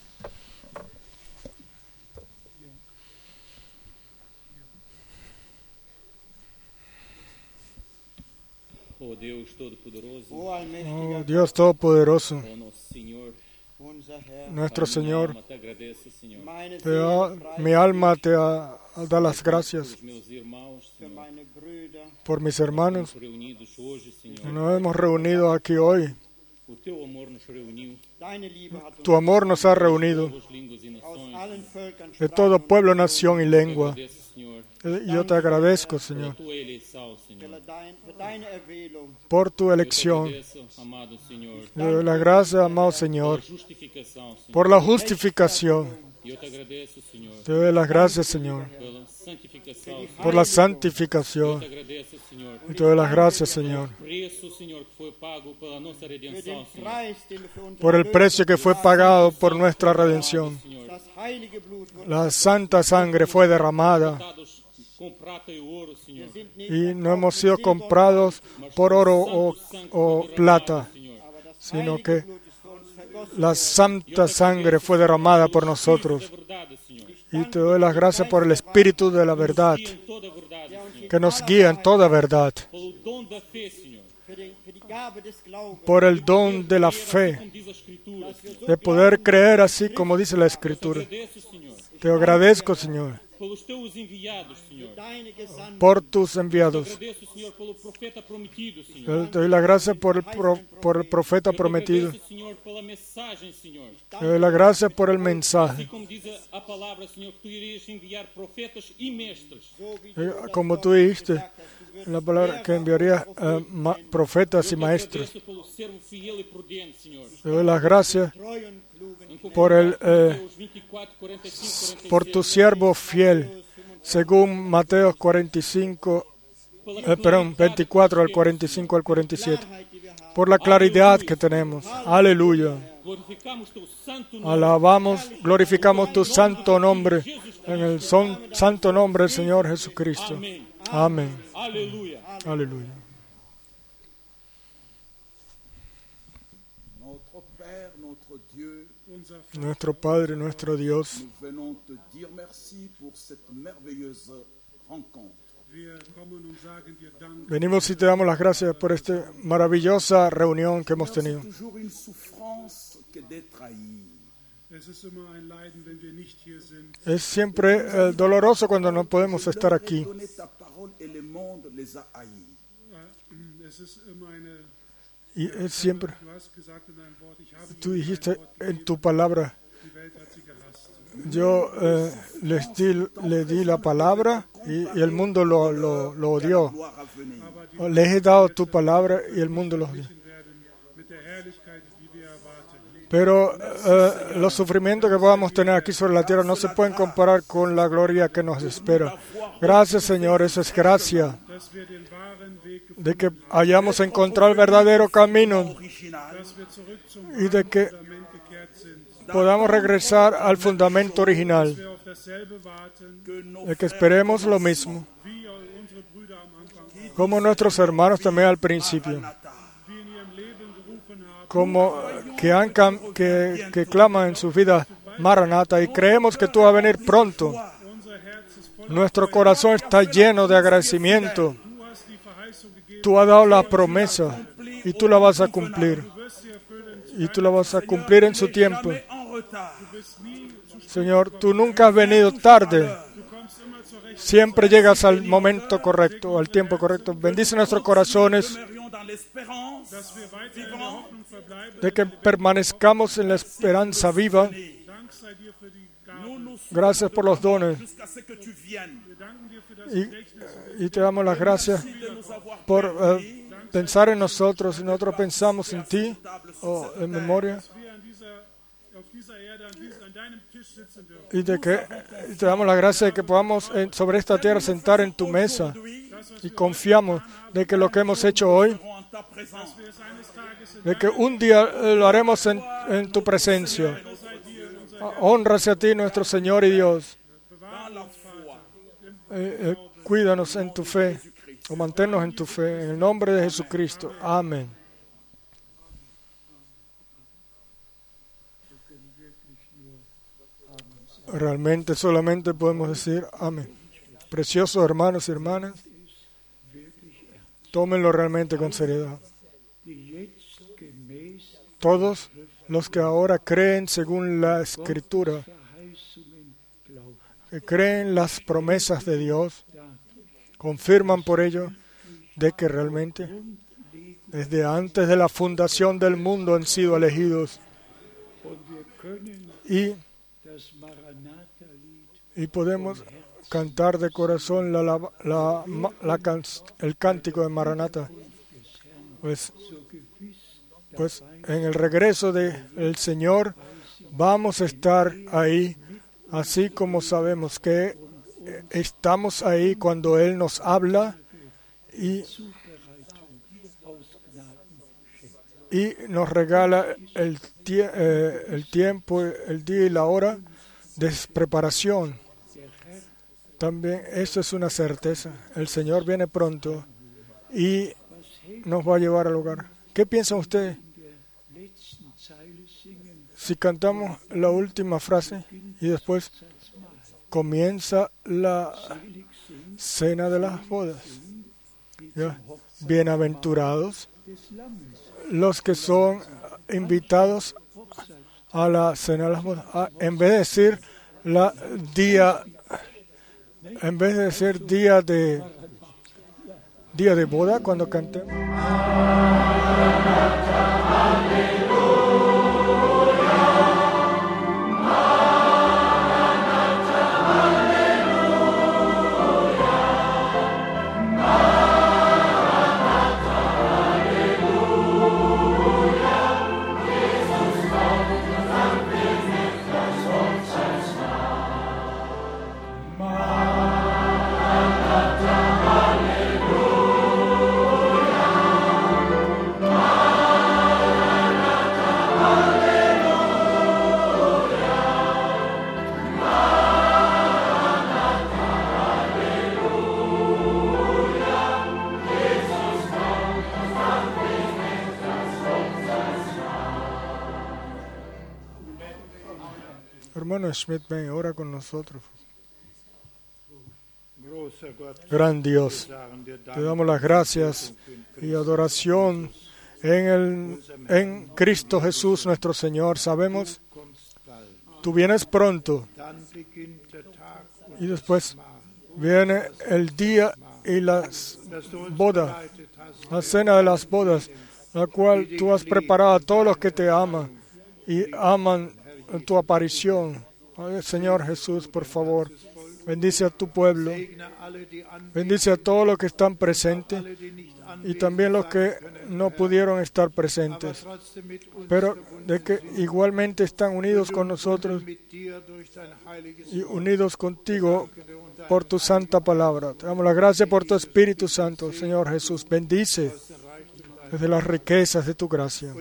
Oh Deus Todo-Poderoso,
Oh Dios Todopoderoso,
oh nosso Senhor,
nuestro Señor,
alma te agradece, Senhor,
te da- mi alma te da, da las gracias
os meus irmãos, Senhor,
por mis hermanos.
reunidos hoje, Senhor.
Nos hemos reunido aquí hoy.
O teu amor nos reuniu,
Tu amor nos ha reunido
povos, línguas e nações.
de todo pueblo, nación y lengua.
Agradeço, Senhor,
Eh, Yo te agradezco,
pela
Señor,
tua eleição, Senhor.
por tu
Eu te
elección.
agradeço, amado Senhor,
Le doy las gracias, amado Señor,
pela justificação, Senhor.
por la justificación.
E eu te agradeço, Senhor,
Te doy las gracias, Señor,
pela santificação, Senhor.
por la
Eu te
santificación.
agradeço, Senhor,
Y te doy las gracias, Señor,
preço, Senhor, que foi pago pela nossa redenção, Senhor.
por el precio que fue pagado por nuestra redención.
Senhor,
La santa sangre fue derramada
tratados com prata e ouro, Senhor.
y no hemos sido comprados por oro o, o plata,
Senhor,
sino que la santa sangre fue derramada por nosotros.
verdade, Senhor.
Y te doy las gracias por el Espíritu de la verdad,
Em toda a verdade, Senhor.
que nos guía en toda verdad,
Pelo dom da fé, Senhor.
por el don de la fe,
Como diz a Escritura, Senhor.
de poder creer así como dice la Escritura.
Agradeço, Senhor,
Te agradezco, Señor,
pelos teus enviados, Senhor.
por tus enviados.
Agradeço, Senhor, pelo profeta prometido, Senhor.
Te doy las gracias por el, pro- por el profeta prometido.
Agradeço, Senhor, pela mensagem, Senhor.
Te doy las gracias por el
Assim
mensaje.
como diz a palavra, Senhor, que tu irias enviar profetas e mestres.
Eh, Como tú dijiste, la palabra que enviaría eh, ma- profetas y maestros.
Agradeço pelo servo fiel e prudente, Senhor.
Te doy las gracias
Em
por el, eh,
Mateus vinte e quatro, quarenta e cinco, quarenta e
por tu siervo fiel, según Mateo cuarenta y cinco, eh, perdón, veinticuatro al cuarenta y cinco al cuarenta y siete, por la claridad que tenemos. Aleluya.
Glorificamos teu santo nome.
Alabamos, glorificamos tu santo nombre, en el son- santo nombre del Señor Jesucristo.
Amém.
Amén.
Aleluia.
Aleluya.
Notre Père, notre Dieu,
Nuestro Padre, nuestro Dios,
nous venons te dire merci pour cette merveilleuse rencontre.
Wir kommen und sagen dir Dank.
venimos y te damos las gracias por esta maravillosa reunión que hemos
C'est
tenido.
toujours une souffrance que d'être haï.
Es ist immer ein Leiden, wenn wir nicht hier sind.
Es siempre eh, doloroso cuando no podemos estar
Leur ai
aquí.
donné ta parole et le monde les a haïs.
Äh, Es ist immer eine.
Y es siempre,
Du hast gesagt in deinem Wort, ich habe
tú
ihnen
dijiste
ein Wort
en
gegeben,
tu palabra,
die Welt hat sie gehasst.
yo eh, les di, le di la palabra y, y el mundo lo, lo, lo odió.
Gloire à venir.
Les he dado tu palabra y el mundo lo odió.
Werden mit der Herrlichkeit, die wir erwarten.
Pero eh, los sufrimientos que podamos tener aquí sobre la tierra no se pueden comparar con la gloria que nos espera. Gracias, Señor, eso es gracia,
Dass wir den wahren Weg gefunden
de que hayamos encontrado el verdadero camino
Original,
dass wir zurück zum
y de que
Fundament gekehrt sind.
podamos regresar al fundamento original,
Wir auf dasselbe warten,
que nos
de que esperemos lo mismo,
wie unsere Brüder am Anfang,
como nuestros hermanos también al principio,
die in ihrem Leben gerufen haben.
como que, han cam- que, que claman en su vida Maranata, y creemos que tú vas a venir pronto.
Unser Herz ist voll.
Nuestro corazón está lleno de agradecimiento.
Du hast die Verheißung gegeben,
Tú has dado la promesa y tú la vas a cumplir.
du wirst sie erfüllen.
Y tú la vas a cumplir en su tiempo.
jamais en retard.
Du bist nie zu spät.
Señor, tú nunca has venido tarde.
Du kommst immer zur Rechten.
Siempre llegas al momento correcto, al tiempo correcto. Bendice nuestros corazones,
Demeurions dans l'espérance,
Dass wir weiter in der Hoffnung verbleiben.
de que permanezcamos en la esperanza viva.
Dank sei dir für die Gaben.
nous nous
Gracias por los dones
jusqu'à ce que tu viennes.
Wir danken dir für das
y,
Gedächtnis.
y te damos las gracias
De nos
por eh, pensar en nosotros, y nosotros pensamos en ti, o en memoria,
dass wir an dieser, auf dieser Erde, an, dies- an deinem Tisch sitzen dürfen.
y de que te damos la gracia de que podamos eh, sobre esta tierra sentar en tu mesa, y confiamos de que lo que hemos hecho hoy,
en ta présence.
Wir es eines Tages in
de que un día eh, lo haremos en, en tu presencia. Honra hacia ti, nuestro Señor y Dios.
Dans la foi.
Eh, eh, cuídanos en tu fe, o manténnos en tu fe, en el nombre de Jesucristo. Amén. Realmente solamente podemos decir amén. Preciosos hermanos y hermanas, tómenlo realmente con seriedad. Todos los que ahora creen según la Escritura, que creen las promesas de Dios, confirman por ello de que realmente desde antes de la fundación del mundo han sido elegidos, y, y podemos cantar de corazón la, la, la, la can, el cántico de Maranata, pues, pues en el regreso del Señor vamos a estar ahí, así como sabemos que estamos ahí cuando Él nos habla y, y nos regala el, tie, eh, el tiempo, el día y la hora de preparación. También eso es una certeza. El Señor viene pronto y nos va a llevar al hogar. ¿Qué piensan ustedes? Si cantamos la última frase y después comienza la cena de las bodas. ¿Ya? Bienaventurados los que son invitados a la cena de las bodas. Ah, en vez de decir la día, en vez de decir día de día de boda cuando cantemos. Hermano Schmidt, ven, ora con nosotros. Gran Dios, te damos las gracias y adoración en, el, en Cristo Jesús nuestro Señor. Sabemos, tú vienes pronto y después viene el día y las bodas, la cena de las bodas, la cual tú has preparado a todos los que te aman y aman tu aparición. Ay, Señor Jesús, por favor, bendice a tu pueblo, bendice a todos los que están presentes y también los que no pudieron estar presentes, pero de que igualmente están unidos con nosotros y unidos contigo por tu santa palabra. Te damos las gracias por tu Espíritu Santo, Señor Jesús. Bendice desde las riquezas de tu gracia.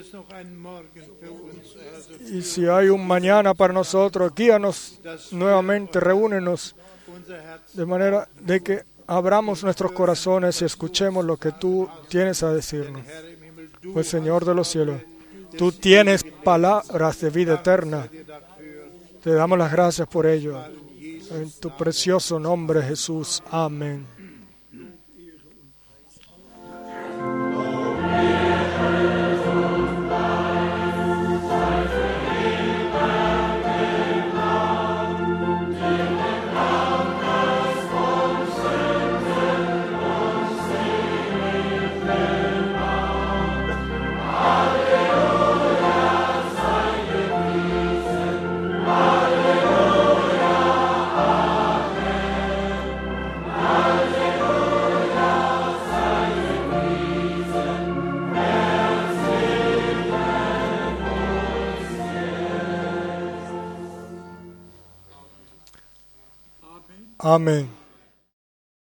Y si hay un mañana para nosotros, guíanos nuevamente, reúnenos de manera de que abramos nuestros corazones y escuchemos lo que tú tienes a decirnos. Pues Señor de los cielos, tú tienes palabras de vida eterna. Te damos las gracias por ello. En tu precioso nombre, Jesús. Amén.
Alleluia,
Amén.